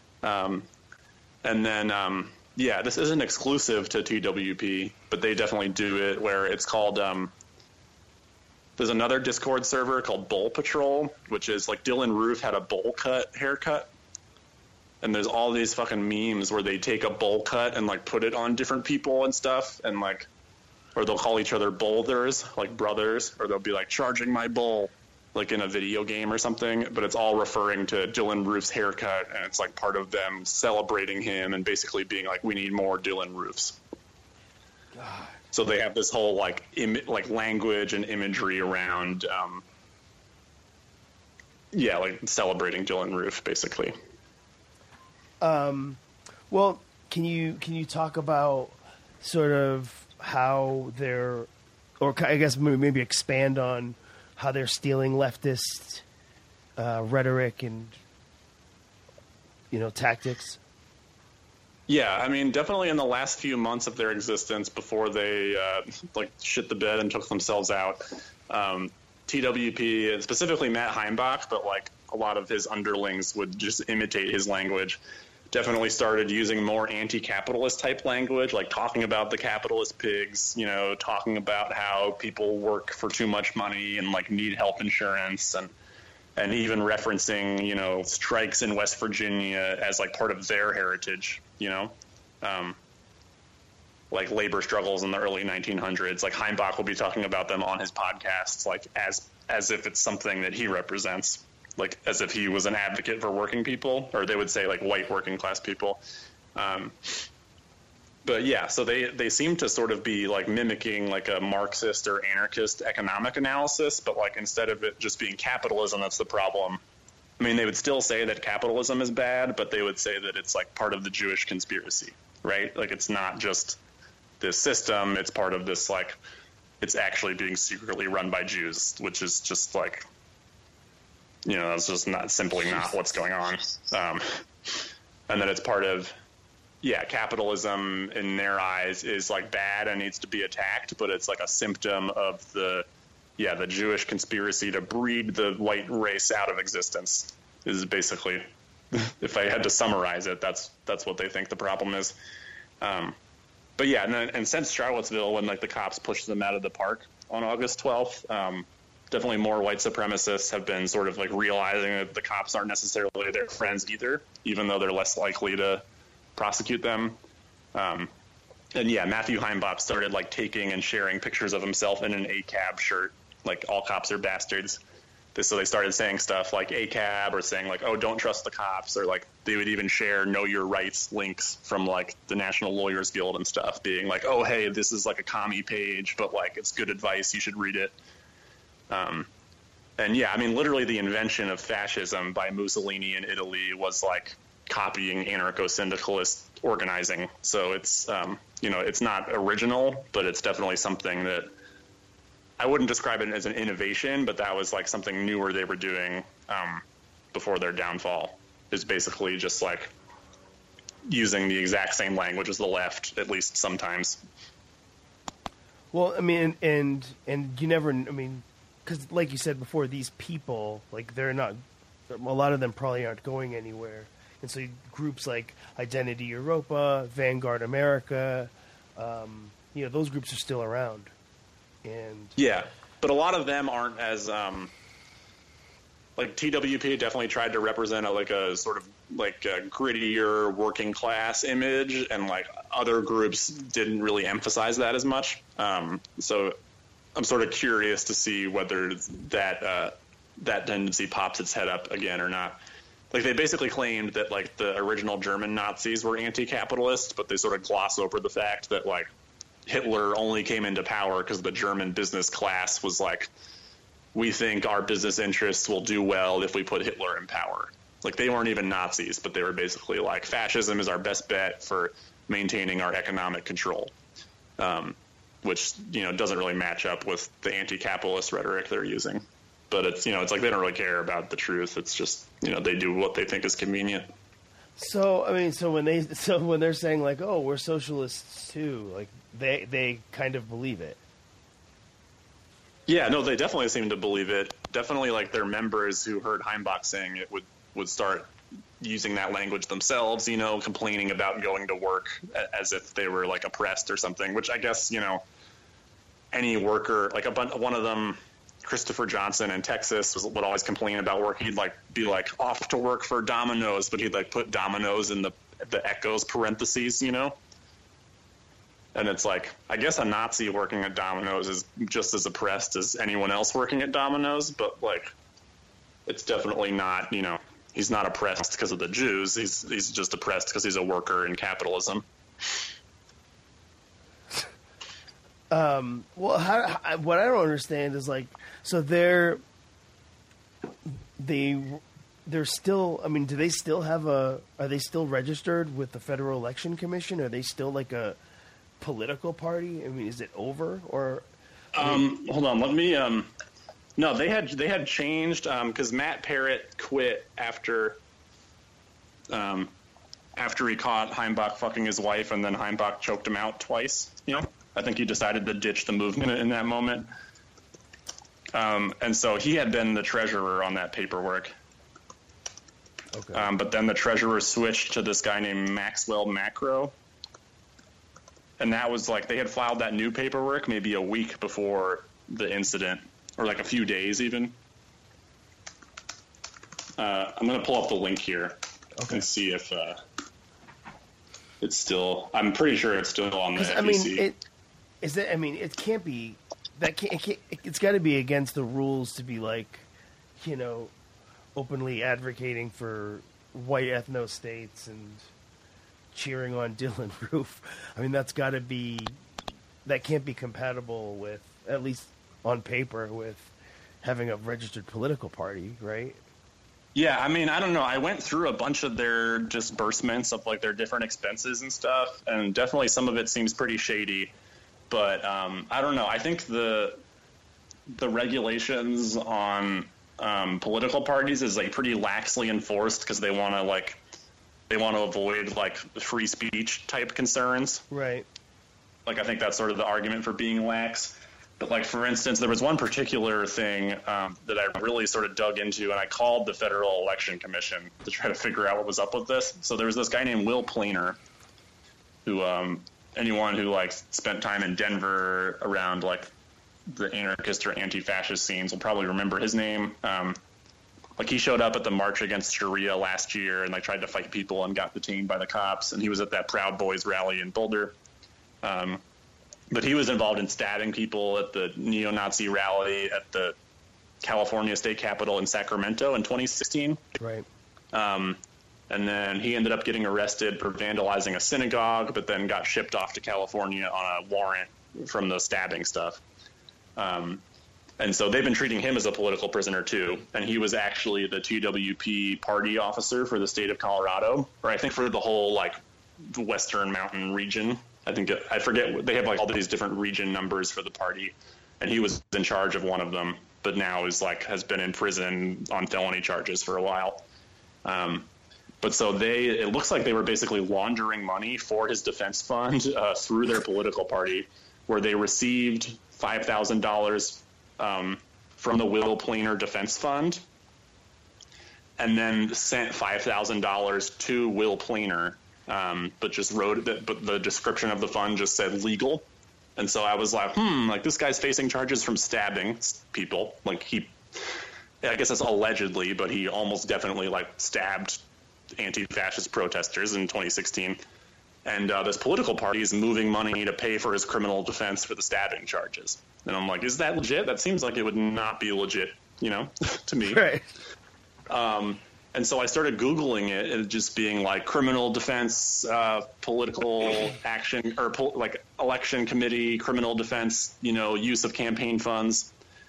This isn't exclusive to TWP, but they definitely do it where it's called, there's another Discord server called Bowl Patrol, which is like Dylan Roof had a bowl cut haircut. And there's all these fucking memes where they take a bowl cut and like put it on different people and stuff. And like, or they'll call each other boulders, like brothers, or they'll be like charging my bowl, like in a video game or something. But it's all referring to Dylan Roof's haircut. And it's like part of them celebrating him and basically being like, we need more Dylan Roofs. God. So they have this whole like language and imagery around, celebrating Dylan Roof basically. Well, can you talk about sort of how they're, or I guess maybe expand on how they're stealing leftist rhetoric and tactics? Yeah, I mean, definitely in the last few months of their existence before they shit the bed and took themselves out, TWP, and specifically Matt Heimbach, but like a lot of his underlings would just imitate his language, definitely started using more anti-capitalist type language, like talking about the capitalist pigs, talking about how people work for too much money and like need health insurance, and even referencing, strikes in West Virginia as like part of their heritage, like labor struggles in the early 1900s. Like Heimbach will be talking about them on his podcasts, like as if it's something that he represents, like as if he was an advocate for working people, or they would say like white working class people. But yeah, so they seem to sort of be like mimicking like a Marxist or anarchist economic analysis, but like instead of it just being capitalism that's the problem, I mean, they would still say that capitalism is bad, but they would say that it's like part of the Jewish conspiracy, right? Like it's not just this system, it's part of this, like it's actually being secretly run by Jews, which is just like, that's just not what's going on. And then it's part of, capitalism in their eyes is like bad and needs to be attacked, but it's like a symptom of the Jewish conspiracy to breed the white race out of existence is basically, if I had to summarize it, that's what they think the problem is. But yeah, and since Charlottesville, when like the cops pushed them out of the park on August 12th, definitely more white supremacists have been sort of like realizing that the cops aren't necessarily their friends either, even though they're less likely to prosecute them. Matthew Heimbach started like taking and sharing pictures of himself in an ACAB shirt, like all cops are bastards. So they started saying stuff like ACAB, or saying like, oh, don't trust the cops, or like they would even share know your rights links from like the National Lawyers Guild and stuff, being like, oh, hey, this is like a commie page, but like it's good advice, you should read it. Literally the invention of fascism by Mussolini in Italy was like copying anarcho-syndicalist organizing. So it's, it's not original, but it's definitely something that I wouldn't describe it as an innovation, but that was like something newer they were doing before their downfall, is basically just like using the exact same language as the left, at least sometimes. Well, I mean, and you never, I mean, because like you said before, these people, like they're not, a lot of them probably aren't going anywhere. And so groups like Identity Europa, Vanguard America, those groups are still around. And yeah, but a lot of them aren't as like TWP definitely tried to represent a sort of like a grittier working class image, and like other groups didn't really emphasize that as much. So I'm sort of curious to see whether that tendency pops its head up again or not. Like, they basically claimed that, like, the original German Nazis were anti-capitalist, but they sort of gloss over the fact that, like, Hitler only came into power because the German business class was like, we think our business interests will do well if we put Hitler in power. Like, they weren't even Nazis, but they were basically like, fascism is our best bet for maintaining our economic control, which, doesn't really match up with the anti-capitalist rhetoric they're using. But it's like they don't really care about the truth. It's just, they do what they think is convenient. So, I mean, when they're saying like, oh, we're socialists too, like they kind of believe it. Yeah, no, they definitely seem to believe it. Definitely, like, their members who heard Heimbach saying it would start using that language themselves, complaining about going to work as if they were, like, oppressed or something, which I guess, any worker, like one of them, Christopher Johnson in Texas, would always complain about work. He'd be off to work for Domino's, but he'd put Domino's in the Echo's parentheses, And it's like, I guess a Nazi working at Domino's is just as oppressed as anyone else working at Domino's, but it's definitely not, he's not oppressed because of the Jews. He's just oppressed because he's a worker in capitalism. Well, what I don't understand is so they're still. I mean, do they still have are they still registered with the Federal Election Commission? Are they still like a political party? I mean, is it over or? Hold on, let me. No, they had changed because Matt Parrott quit after he caught Heimbach fucking his wife, and then Heimbach choked him out twice. I think he decided to ditch the movement in that moment. And so he had been the treasurer on that paperwork. Okay. But then the treasurer switched to this guy named Maxwell Macro. And that was they had filed that new paperwork maybe a week before the incident, or a few days even. I'm going to pull up the link here and see if it's still. I'm pretty sure it's still on the FEC. I mean, it can't be that. It's got to be against the rules to be openly advocating for white ethno states and cheering on Dylan Roof. I mean, that can't be compatible with, at least on paper, with having a registered political party, right? Yeah, I mean, I don't know. I went through a bunch of their disbursements of their different expenses and stuff, and definitely some of it seems pretty shady. But I don't know. I think the regulations on political parties is pretty laxly enforced because they want to avoid free speech type concerns. Right. I think that's sort of the argument for being lax. But for instance, there was one particular thing that I really sort of dug into, and I called the Federal Election Commission to try to figure out what was up with this. So there was this guy named Will Planer, who anyone who spent time in Denver around the anarchist or anti-fascist scenes will probably remember his name. He showed up at the March Against Sharia last year and tried to fight people and got detained by the cops. And he was at that Proud Boys rally in Boulder. But he was involved in stabbing people at the neo-Nazi rally at the California State Capitol in Sacramento in 2016. Right. And then he ended up getting arrested for vandalizing a synagogue, but then got shipped off to California on a warrant from the stabbing stuff. And so they've been treating him as a political prisoner too. And he was actually the TWP party officer for the state of Colorado, or I think for the whole the Western Mountain region. I forget, they have all these different region numbers for the party, and he was in charge of one of them, but now is has been in prison on felony charges for a while. But so it looks like they were basically laundering money for his defense fund through their political party, where they received $5,000 from the Will Planer Defense Fund. and then sent $5,000 to Will Planer, but just wrote that. But the description of the fund just said legal, and so I was like, like this guy's facing charges from stabbing people. Like I guess that's allegedly, but he almost definitely like stabbed anti-fascist protesters in 2016. And this political party is moving money to pay for his criminal defense for the stabbing charges. And I'm like, is that legit? That seems like it would not be legit, to me. Right. And so I started Googling it and just being like criminal defense, political action, or like election committee, criminal defense, use of campaign funds.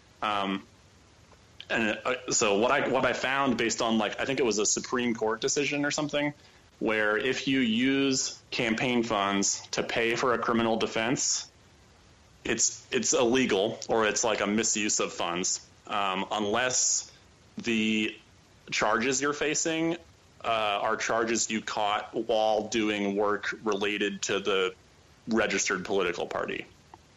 So what I found based on I think it was a Supreme Court decision or something, where if you use campaign funds to pay for a criminal defense, it's illegal, or it's like a misuse of funds, unless the charges you're facing are charges you caught while doing work related to the registered political party.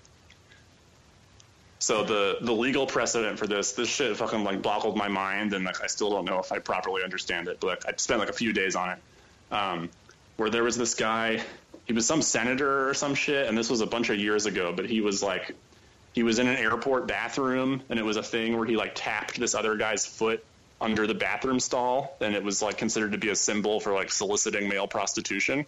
So the legal precedent for this shit fucking boggled my mind, and I still don't know if I properly understand it, but I spent a few days on it. Where there was this guy, he was some senator or some shit, and this was a bunch of years ago, but he was in an airport bathroom, and it was a thing where he tapped this other guy's foot under the bathroom stall, and it was considered to be a symbol for soliciting male prostitution.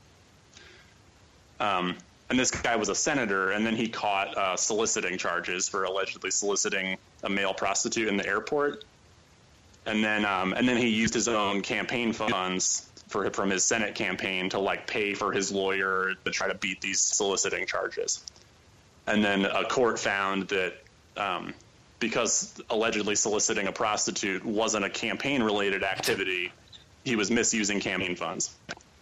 And this guy was a senator, and then he caught soliciting charges for allegedly soliciting a male prostitute in the airport. And then he used his own campaign funds from his Senate campaign to pay for his lawyer to try to beat these soliciting charges. And then a court found that because allegedly soliciting a prostitute wasn't a campaign-related activity, he was misusing campaign funds.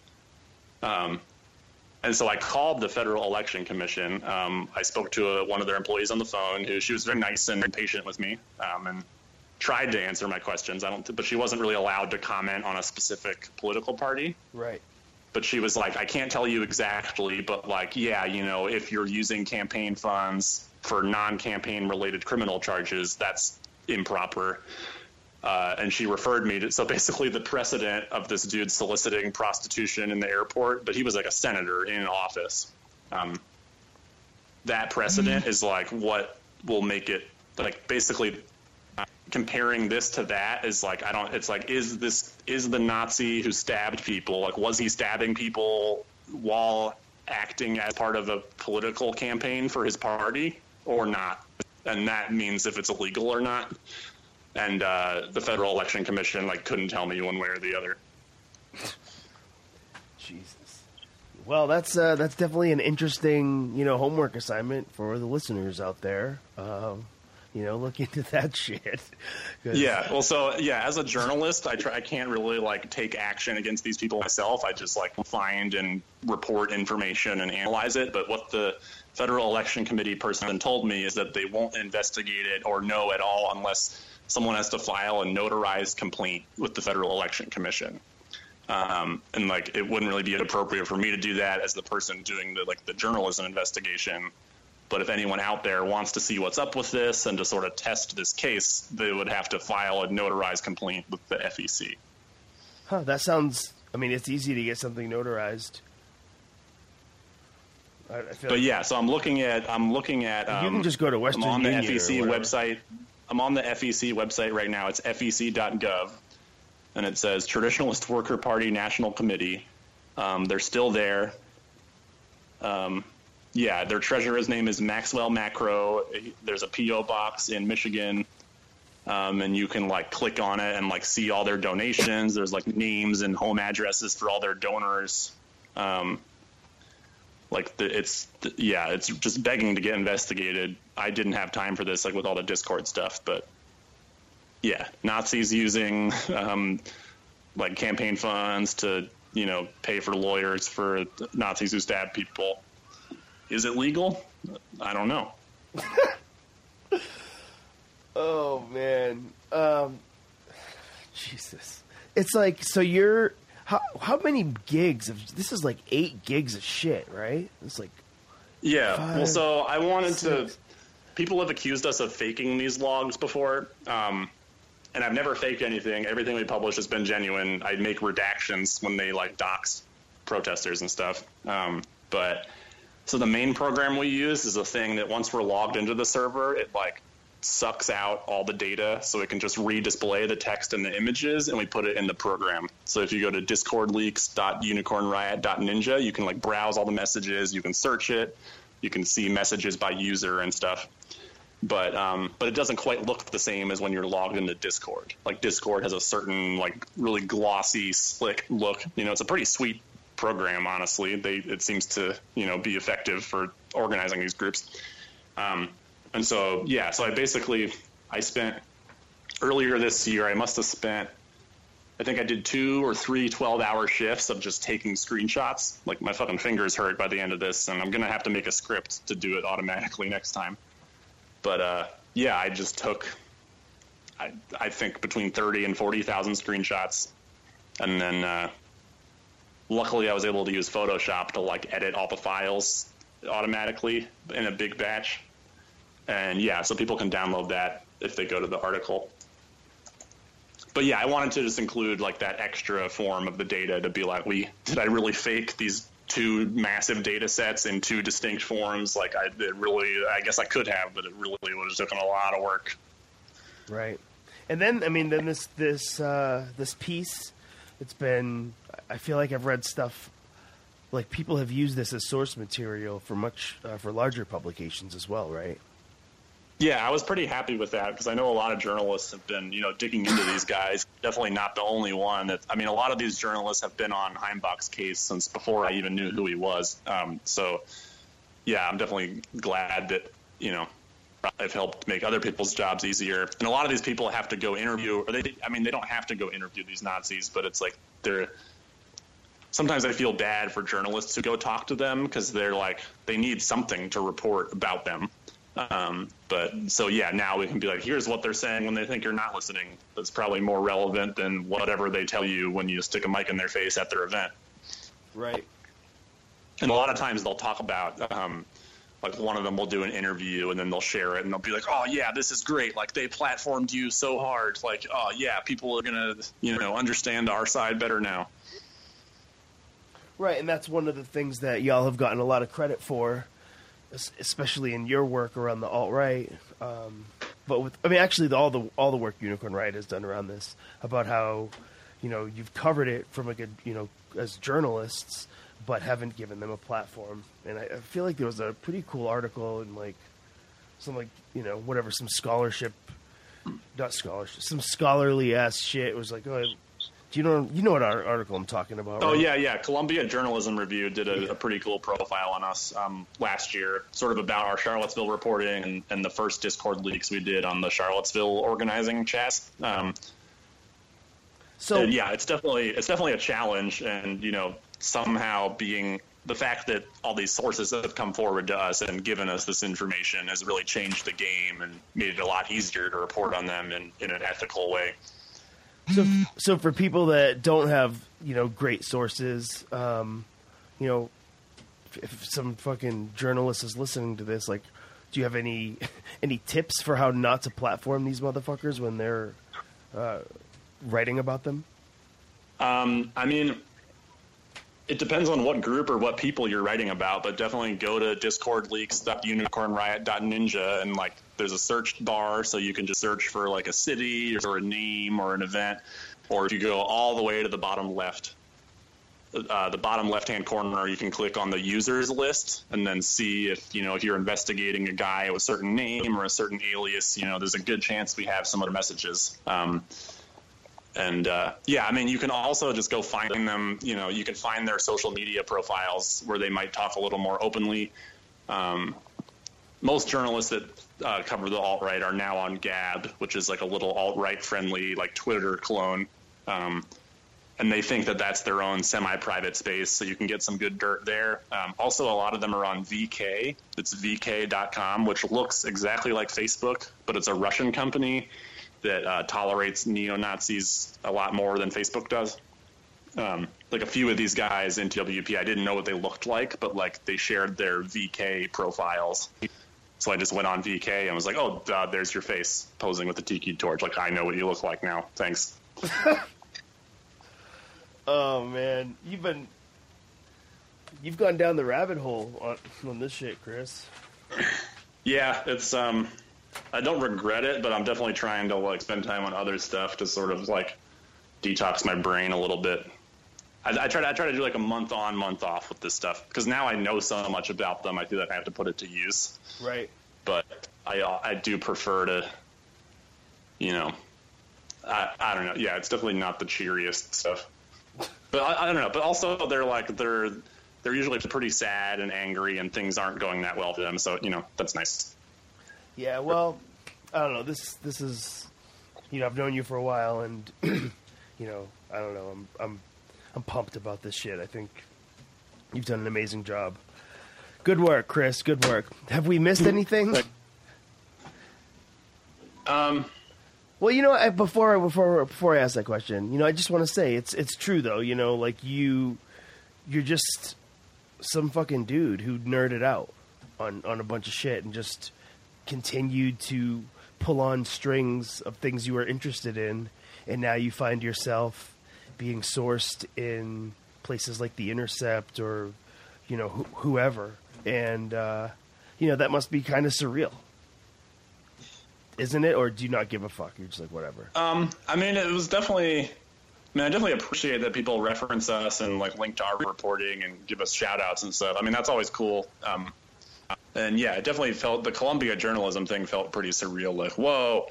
And so I called the Federal Election Commission. I spoke to one of their employees on the phone. She was very nice and patient with me, and tried to answer my questions. But she wasn't really allowed to comment on a specific political party. Right. But she was like, I can't tell you exactly, but if you're using campaign funds for non-campaign related criminal charges, that's improper. And she referred me to, so basically the precedent of this dude soliciting prostitution in the airport, but he was a senator in office. That precedent is what will make it basically comparing this to that is is the Nazi who stabbed people, was he stabbing people while acting as part of a political campaign for his party or not? And that means if it's illegal or not. And the Federal Election Commission couldn't tell me one way or the other. Jesus. Well, that's definitely an interesting homework assignment for the listeners out there. Look into that shit. Yeah. Well, so as a journalist, I can't really take action against these people myself. I just find and report information and analyze it. But what the Federal Election Committee person told me is that they won't investigate it or know at all unless someone has to file a notarized complaint with the Federal Election Commission. And it wouldn't really be appropriate for me to do that as the person doing the journalism investigation. But if anyone out there wants to see what's up with this and to sort of test this case, they would have to file a notarized complaint with the FEC. Huh, that sounds, it's easy to get something notarized. So I'm looking at. You can just go to Western Union. I'm on the FEC website. I'm on the FEC website right now. It's fec.gov, and it says Traditionalist Worker Party National Committee. They're still there. Their treasurer's name is Maxwell Macro. There's a P.O. box in Michigan, and you can click on it and see all their donations. There's names and home addresses for all their donors. It's just begging to get investigated. I didn't have time for this, with all the Discord stuff, but Nazis using campaign funds to pay for lawyers for Nazis who stab people. Is it legal? I don't know. Oh man, Jesus! It's so you're. How many gigs of this is 8 gigs of shit, right? It's 5, well, so I wanted 6. to. People have accused us of faking these logs before, and I've never faked anything. Everything we publish has been genuine. I make redactions when they like dox protesters and stuff. But so the main program we use is a thing that once we're logged into the server, it like sucks out all the data so it can just redisplay the text and the images, and we put it in the program. So if you go to discordleaks.unicornriot.ninja, you can like browse all the messages, you can search it, you can see messages by user and stuff. But it doesn't quite look the same as when you're logged into Discord. Like Discord has a certain like really glossy, slick look. You know, it's a pretty sweet program, honestly. It seems to, you know, be effective for organizing these groups. And so, yeah, so I spent earlier this year, I must have spent, I think I did 2 or 3 12-hour shifts of just taking screenshots. Like my fucking fingers hurt by the end of this, and I'm going to have to make a script to do it automatically next time. But, yeah, I just took, I think, between 30 and 40,000 screenshots. And then luckily I was able to use Photoshop to, like, edit all the files automatically in a big batch. And, yeah, so people can download that if they go to the article. But, yeah, I wanted to just include, like, that extra form of the data to be like, did I really fake these 2 massive data sets in 2 distinct forms? Like, I guess I could have, but it really would have taken a lot of work. Right. And then, I mean, then this piece, it's been, I feel like I've read stuff, like, people have used this as source material for larger publications as well, right? Yeah, I was pretty happy with that because I know a lot of journalists have been, you know, digging into these guys. Definitely not the only one. I mean, a lot of these journalists have been on Heimbach's case since before I even knew who he was. So, yeah, I'm definitely glad that, you know, I've helped make other people's jobs easier. And a lot of these people have to go interview, or they don't have to go interview these Nazis, but it's like sometimes I feel bad for journalists who go talk to them because they're like, they need something to report about them. But so, yeah, now we can be like, here's what they're saying when they think you're not listening. That's probably more relevant than whatever they tell you when you stick a mic in their face at their event. Right. And a lot of times they'll talk about, like one of them will do an interview and then they'll share it and they'll be like, oh, yeah, this is great. Like they platformed you so hard. Like, oh, yeah, people are going to, you know, understand our side better now. Right. And that's one of the things that y'all have gotten a lot of credit for, especially in your work around the alt-right, but with, I mean, actually, all the work Unicorn Riot has done around this, about how, you know, you've covered it from like a, you know, as journalists, but haven't given them a platform. And I feel like there was a pretty cool article in like some, like, you know, whatever, some some scholarly ass shit. It was like, oh, do you know what article I'm talking about? Oh, right? yeah. Columbia Journalism Review did a pretty cool profile on us last year, sort of about our Charlottesville reporting and the first Discord leaks we did on the Charlottesville organizing chat. So yeah, it's definitely a challenge, and you know, somehow being the fact that all these sources have come forward to us and given us this information has really changed the game and made it a lot easier to report on them in an ethical way. So for people that don't have, you know, great sources, you know, if some fucking journalist is listening to this, like, do you have any tips for how not to platform these motherfuckers when they're writing about them? I mean, it depends on what group or what people you're writing about, but definitely go to discordleaks.unicornriot.ninja and like there's a search bar, so you can just search for like a city or a name or an event. Or if you go all the way to the bottom left, the bottom left-hand corner, you can click on the users list and then see if, you know, if you're investigating a guy with a certain name or a certain alias, you know, there's a good chance we have some other messages. Yeah, I mean, you can also just go find them, you know, you can find their social media profiles where they might talk a little more openly. Most journalists that cover the alt-right are now on Gab, which is like a little alt-right friendly, like Twitter clone. And they think that that's their own semi-private space, so you can get some good dirt there. Also, a lot of them are on VK. It's vk.com, which looks exactly like Facebook, but it's a Russian company that tolerates neo-Nazis a lot more than Facebook does. Like a few of these guys in TWP, I didn't know what they looked like, but like they shared their VK profiles. So I just went on VK and was like, oh, there's your face posing with the tiki torch. Like, I know what you look like now. Thanks. Oh man, you've gone down the rabbit hole on this shit, Chris. Yeah, it's I don't regret it, but I'm definitely trying to like spend time on other stuff to sort of like detox my brain a little bit. I try to do like a month on, month off with this stuff because now I know so much about them. I feel like I have to put it to use. Right. But I do prefer to, you know, I don't know. Yeah, it's definitely not the cheeriest stuff. But I don't know. But also they're usually pretty sad and angry, and things aren't going that well for them. So you know that's nice. Yeah. Well, I don't know. This is, you know, I've known you for a while, and you know, I don't know. I'm pumped about this shit. I think you've done an amazing job. Good work, Chris. Good work. Have we missed anything? Well, you know, before I ask that question, you know, I just want to say it's true though. You know, like you're just some fucking dude who nerded out on a bunch of shit and just continued to pull on strings of things you were interested in, and now you find yourself being sourced in places like The Intercept or, you know, whoever, and you know, that must be kind of surreal. Isn't it? Or do you not give a fuck? You're just like, whatever. I mean, it was definitely. I mean, I definitely appreciate that people reference us and like link to our reporting and give us shout outs and stuff. I mean, that's always cool. And yeah, it definitely felt the Columbia journalism thing felt pretty surreal. Like, whoa.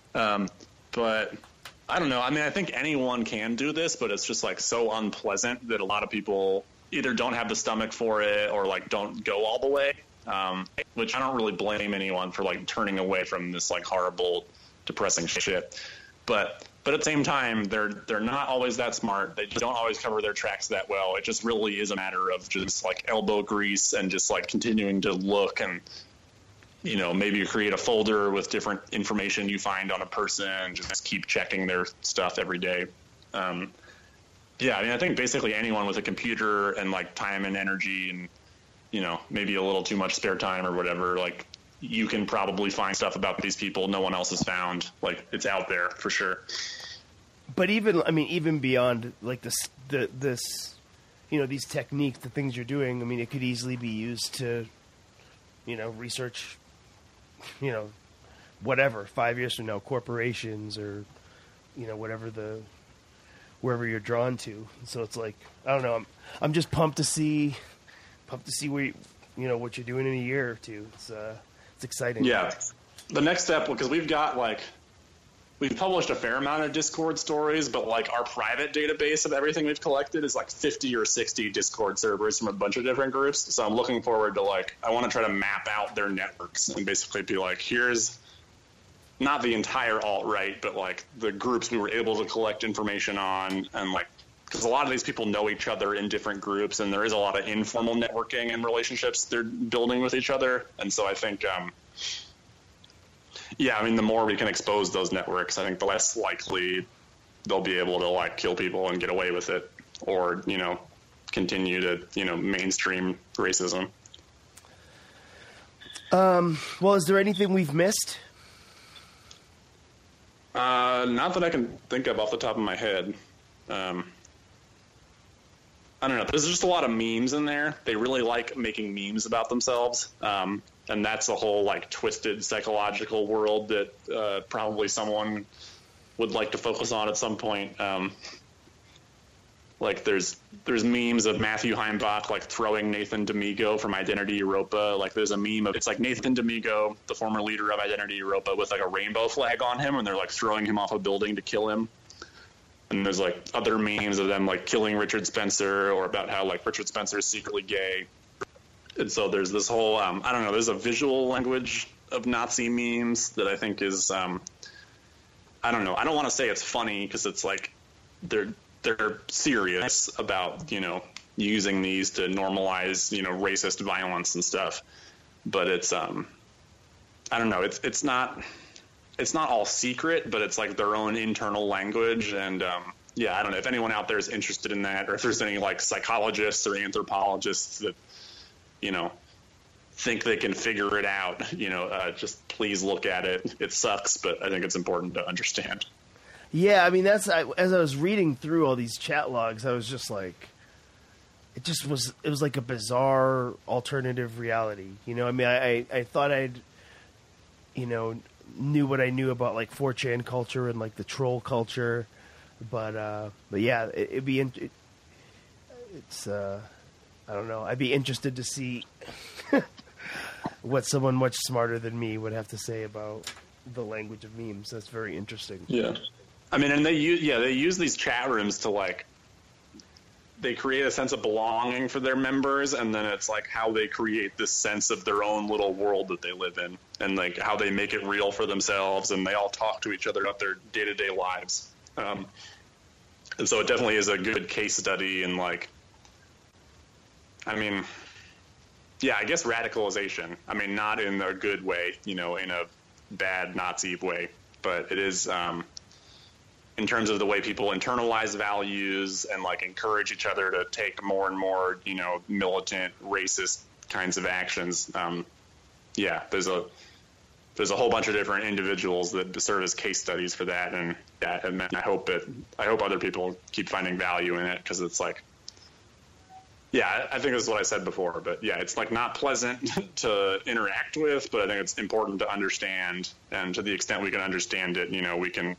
But I don't know. I mean, I think anyone can do this, but it's just like so unpleasant that a lot of people either don't have the stomach for it or like don't go all the way. Which I don't really blame anyone for like turning away from this like horrible, depressing shit. But at the same time, they're not always that smart. They don't always cover their tracks that well. It just really is a matter of just like elbow grease and just like continuing to look and, you know, maybe you create a folder with different information you find on a person. Just keep checking their stuff every day. Yeah, I mean, I think basically anyone with a computer and like time and energy and, you know, maybe a little too much spare time or whatever, like you can probably find stuff about these people no one else has found. Like it's out there for sure. But even beyond like this, you know, these techniques, the things you're doing, I mean, it could easily be used to, you know, research, you know, whatever, 5 years from now, corporations or, you know, wherever you're drawn to. So it's like, I don't know. I'm just pumped to see where you know what you're doing in a year or two. It's exciting. Yeah, the next step, because we've published a fair amount of Discord stories, but like our private database of everything we've collected is like 50 or 60 Discord servers from a bunch of different groups. So I'm looking forward to like I want to try to map out their networks and basically be like, here's not the entire alt-right, but like the groups we were able to collect information on, and like. Because a lot of these people know each other in different groups, and there is a lot of informal networking and relationships they're building with each other. And so I think, yeah, I mean, the more we can expose those networks, I think the less likely they'll be able to like kill people and get away with it, or you know, continue to mainstream racism. Well, is there anything we've missed? Not that I can think of off the top of my head. I don't know. There's just a lot of memes in there. They really like making memes about themselves. And that's a whole like twisted psychological world that probably someone would like to focus on at some point. Like there's memes of Matthew Heimbach like throwing Nathan D'Amico from Identity Europa. Like there's a meme of it's like Nathan D'Amico, the former leader of Identity Europa, with like a rainbow flag on him, and they're like throwing him off a building to kill him. And there's like other memes of them like killing Richard Spencer, or about how like Richard Spencer is secretly gay. And so there's this whole I don't know. There's a visual language of Nazi memes that I think is I don't know. I don't want to say it's funny because it's like they're serious about using these to normalize racist violence and stuff. But it's I don't know. It's not all secret, but it's like their own internal language. And yeah, I don't know if anyone out there is interested in that, or if there's any like psychologists or anthropologists that think they can figure it out. Just please look at it. It sucks, but I think it's important to understand. Yeah, I mean, as I was reading through all these chat logs, I was just like, it was like a bizarre alternative reality. I mean, I thought I'd, knew what I knew about like 4chan culture and like the troll culture, but yeah, it's I don't know. I'd be interested to see what someone much smarter than me would have to say about the language of memes. That's very interesting. Yeah. I mean, and they use these chat rooms to like, they create a sense of belonging for their members, and then it's like how they create this sense of their own little world that they live in, and like how they make it real for themselves, and they all talk to each other about their day-to-day lives. And so it definitely is a good case study in like, I mean, yeah, I guess radicalization. I mean, not in a good way, in a bad Nazi way, but it is in terms of the way people internalize values and like encourage each other to take more and more, militant, racist kinds of actions. Yeah, there's a whole bunch of different individuals that serve as case studies for that, and I hope other people keep finding value in it, because it's like, yeah, I think this is what I said before, but yeah, it's like not pleasant to interact with, but I think it's important to understand, and to the extent we can understand it, we can,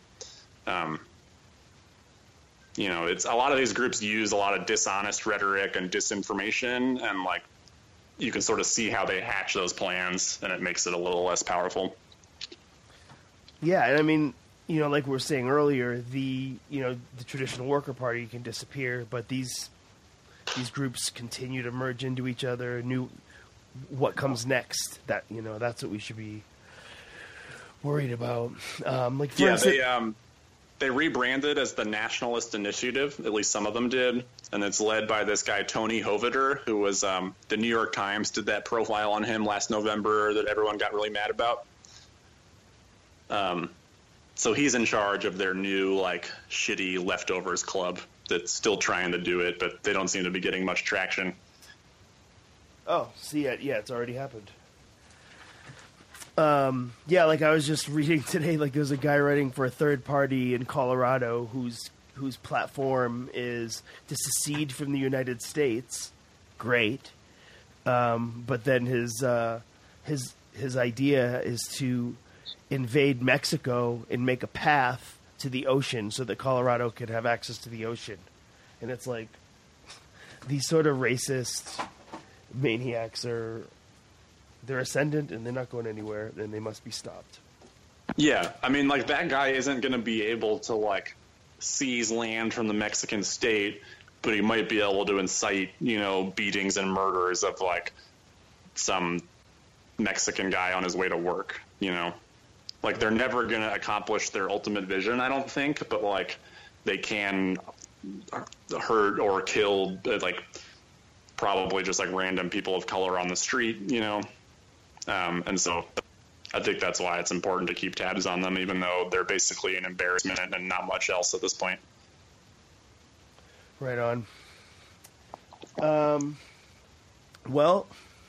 it's a lot of these groups use a lot of dishonest rhetoric and disinformation, and like you can sort of see how they hatch those plans, and it makes it a little less powerful. Yeah, and I mean, like we were saying earlier, the traditional worker party can disappear, but these groups continue to merge into each other. What comes next? That's what we should be worried about. Like for instance, they rebranded as the Nationalist Initiative. At least some of them did, and it's led by this guy Tony Hoveder, who was the New York Times did that profile on him last November that everyone got really mad about. So he's in charge of their new like shitty leftovers club that's still trying to do it, but they don't seem to be getting much traction. Oh, see, yeah, it's already happened. Yeah, like I was just reading today, like there's a guy writing for a third party in Colorado whose platform is to secede from the United States. Great. But then his idea is to invade Mexico and make a path to the ocean so that Colorado could have access to the ocean. And it's like these sort of racist maniacs they're ascendant and they're not going anywhere, and they must be stopped. Yeah, I mean, like that guy isn't going to be able to like seize land from the Mexican state, but he might be able to incite, beatings and murders of like some Mexican guy on his way to work, Like they're never going to accomplish their ultimate vision, I don't think, but like they can hurt or kill like probably just like random people of color on the street, and so I think that's why it's important to keep tabs on them, even though they're basically an embarrassment and not much else at this point. Right on. Well,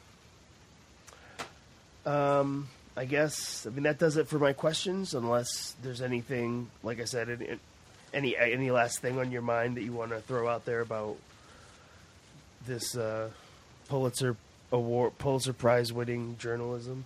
I guess, that does it for my questions, unless there's anything, like I said, any last thing on your mind that you want to throw out there about this Pulitzer Prize winning journalism?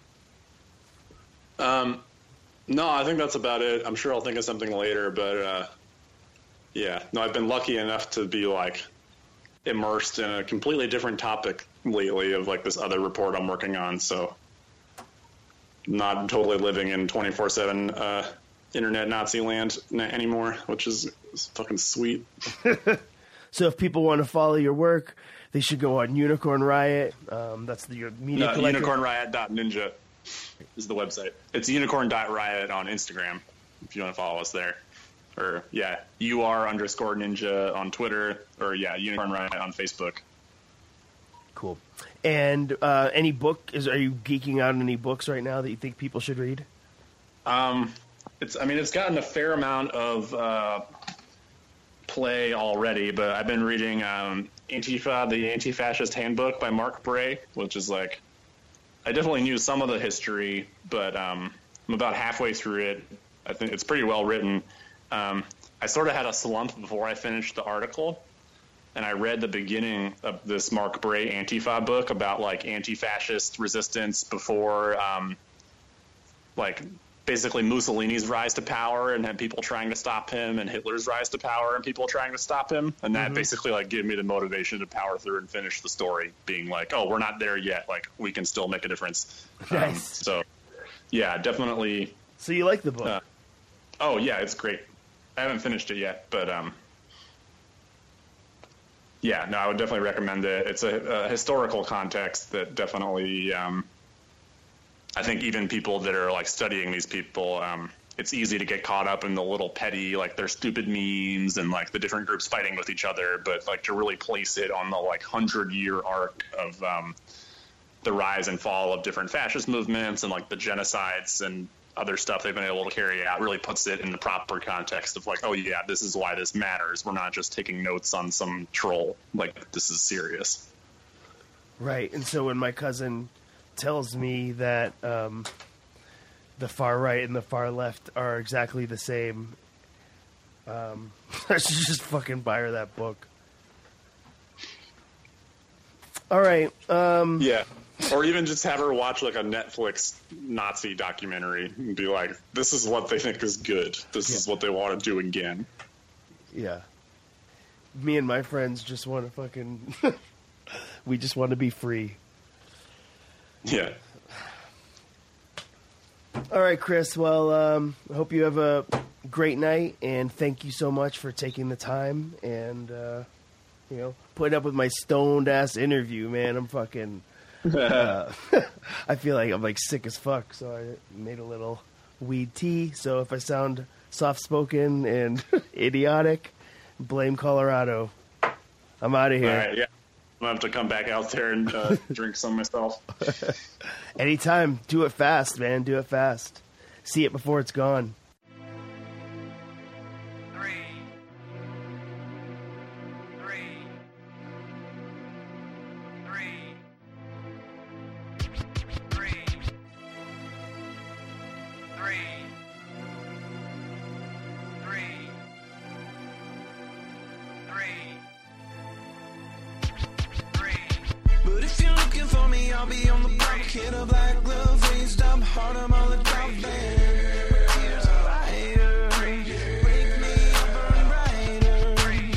No, I think that's about it. I'm sure I'll think of something later, but yeah, no, I've been lucky enough to be like immersed in a completely different topic lately of like this other report I'm working on, so not totally living in 24/7 internet Nazi land anymore, which is fucking sweet. So if people want to follow your work, they should go on Unicorn Riot. That's your media collective. Unicornriot.ninja is the website. It's unicorn.riot on Instagram if you want to follow us there. Or, yeah, UR_ninja on Twitter. Or, yeah, Unicorn Riot on Facebook. Cool. And any book? Are you geeking out on any books right now that you think people should read? It's gotten a fair amount of play already, but I've been reading Antifa, the Anti-Fascist Handbook by Mark Bray, which is like I definitely knew some of the history, but I'm about halfway through it. I think it's pretty well written. I sort of had a slump before I finished the article, and I read the beginning of this Mark Bray Antifa book about like anti-fascist resistance before like basically Mussolini's rise to power and had people trying to stop him, and Hitler's rise to power and people trying to stop him. And that basically like gave me the motivation to power through and finish the story, being like, oh, we're not there yet. Like, we can still make a difference. Nice. So yeah, definitely. So you like the book? Oh yeah, it's great. I haven't finished it yet, but yeah, no, I would definitely recommend it. It's a historical context that definitely, I think even people that are like studying these people, it's easy to get caught up in the little petty, like their stupid memes and like the different groups fighting with each other, but like to really place it on the like 100-year arc of the rise and fall of different fascist movements and like the genocides and other stuff they've been able to carry out, really puts it in the proper context of like, oh yeah, this is why this matters. We're not just taking notes on some troll. Like, this is serious. Right. And so when my cousin tells me that the far right and the far left are exactly the same, I should just fucking buy her that book. All right. Yeah. Or even just have her watch like a Netflix Nazi documentary and be like, this is what they think is good. This is what they want to do again. Yeah. Me and my friends just want to fucking... we just want to be free. Yeah. All right, Chris. Well, I hope you have a great night, and thank you so much for taking the time and, you know, putting up with my stoned-ass interview, man. I'm fucking... I feel like I'm like sick as fuck, so I made a little weed tea. So if I sound soft-spoken and idiotic, blame Colorado. I'm out of here. All right, yeah. I'm going to have to come back out there and drink some myself. Anytime. Do it fast, man. Do it fast. See it before it's gone. But if you're looking for me, I'll be on the block. In a black glove, raised up hard, I'm on the top there. Tears are lighter, wake me up and brighter.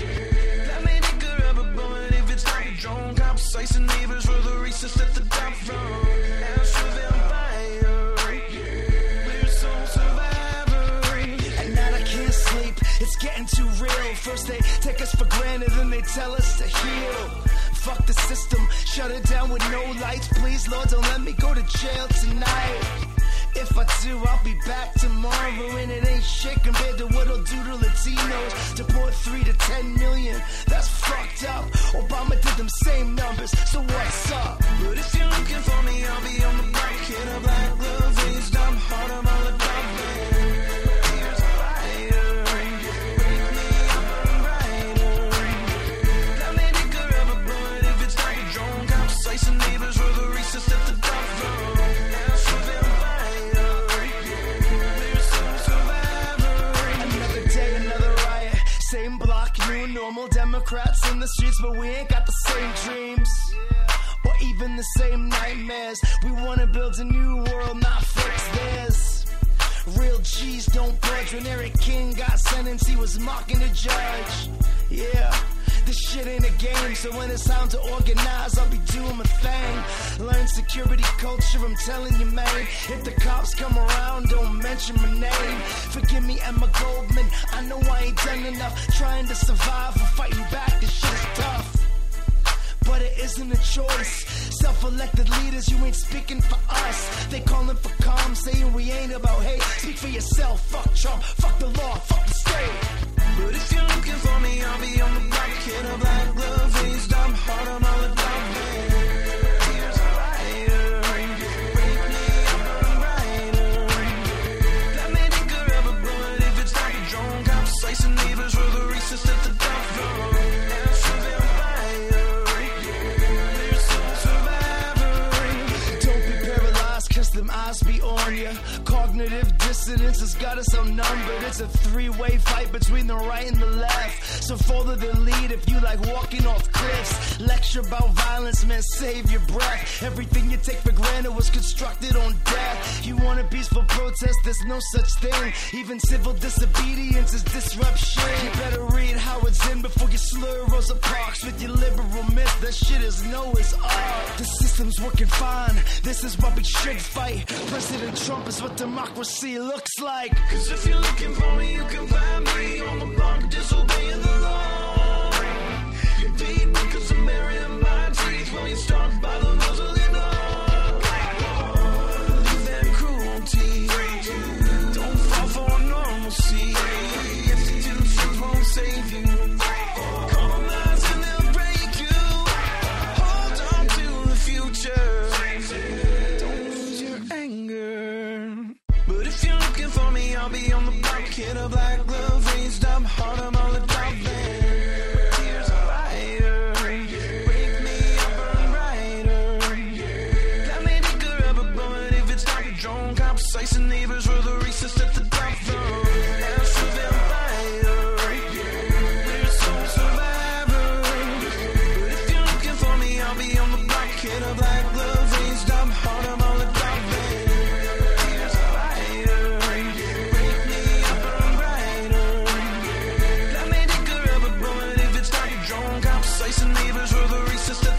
Let me take a rubber bullet if it's not a drone. Capsize and neighbors for the racist at the top front. Ash for vampire, we're soul survivors. At night I can't sleep, it's getting too real. First they take us for granted, then they tell us to heal. Fuck the system, shut it down with no lights. Please, Lord, don't let me go to jail tonight. If I do, I'll be back tomorrow. And it ain't shit compared to what I'll do to Latinos. Deport 3 to 10 million, that's fucked up. Obama did them same numbers, so what's up? But if you're looking for me, I'll be on the block. In a black glove, raised up hard, I'm on the top there. Tears are lighter, wake me up and brighter. Let me take a rubber bullet if it's not a drone. Capsize and neighbors were the racist at the top floor. Ash for vampire, we're soul survivors. Another day, another riot. Same block, new normal Democrats in the streets, but we ain't got the same dreams. Or even the same nightmares. We wanna build a new world, not fix theirs. Real G's don't budge. When Eric King got sentenced, he was mocking the judge. Yeah, this shit ain't a game, so when it's time to organize, I'll be doing my thing. Learn security culture, I'm telling you, man. If the cops come around, don't mention my name. Forgive me, Emma Goldman, I know I ain't done enough. Trying to survive or fighting back, this shit is tough. But it isn't a choice. Self-elected leaders, you ain't speaking for us. They calling for calm, saying we ain't about hate. Speak for yourself, fuck Trump, fuck the law, fuck the state. But if you're looking for me, I'll be on the block. In a black glove, raised up hard, I'm on the top there. Tears are lighter, wake me up and brighter. Let me take a rubber bullet if it's not a drone. Capsize and neighbors were the racist at the top floor. Ash for vampire, we're soul survivors. Don't be paranoid. must be on ya. Cognitive dissonance has got us outnumbered. It's a three-way fight between the right and the left. So follow the lead if you like walking off cliffs. Lecture about violence, man, save your breath. Everything you take for granted was constructed on death. You want a peaceful protest, there's no such thing. Even civil disobedience is disruption. You better read Howard Zinn before you slur Rosa Parks with your liberal myth. That shit is Noah's Ark. The system's working fine, this is what we should fight. President Trump is what democracy looks like. Cause if you're looking for me, you can find me on the block, disobeying the law. You beat me cause I'm burying my teeth when you start by the Rosalind law. That cruelty, don't fall for normalcy. Institutions won't save you. Compromise and they'll break you. Hold on to the future. Don't lose your anger. But if you're looking for me, I'll be on the block. Hit a black glove, raised up, hard, I'm on the top there. Tears are lighter, wake me up, burn brighter. That made it good rubber bullet if it's not a drone. Capsizing neighbors were the racist at the top floor. Ash of vampire, we're soul survivors. But if you're looking for me, I'll be on the block. Hit a black glove, raised up, hard, I'm on the top there. Tears are lighter, wake me up, burn brighter. That made it good rubber bullet if it's not a drone. Capsizing neighbors were the racist at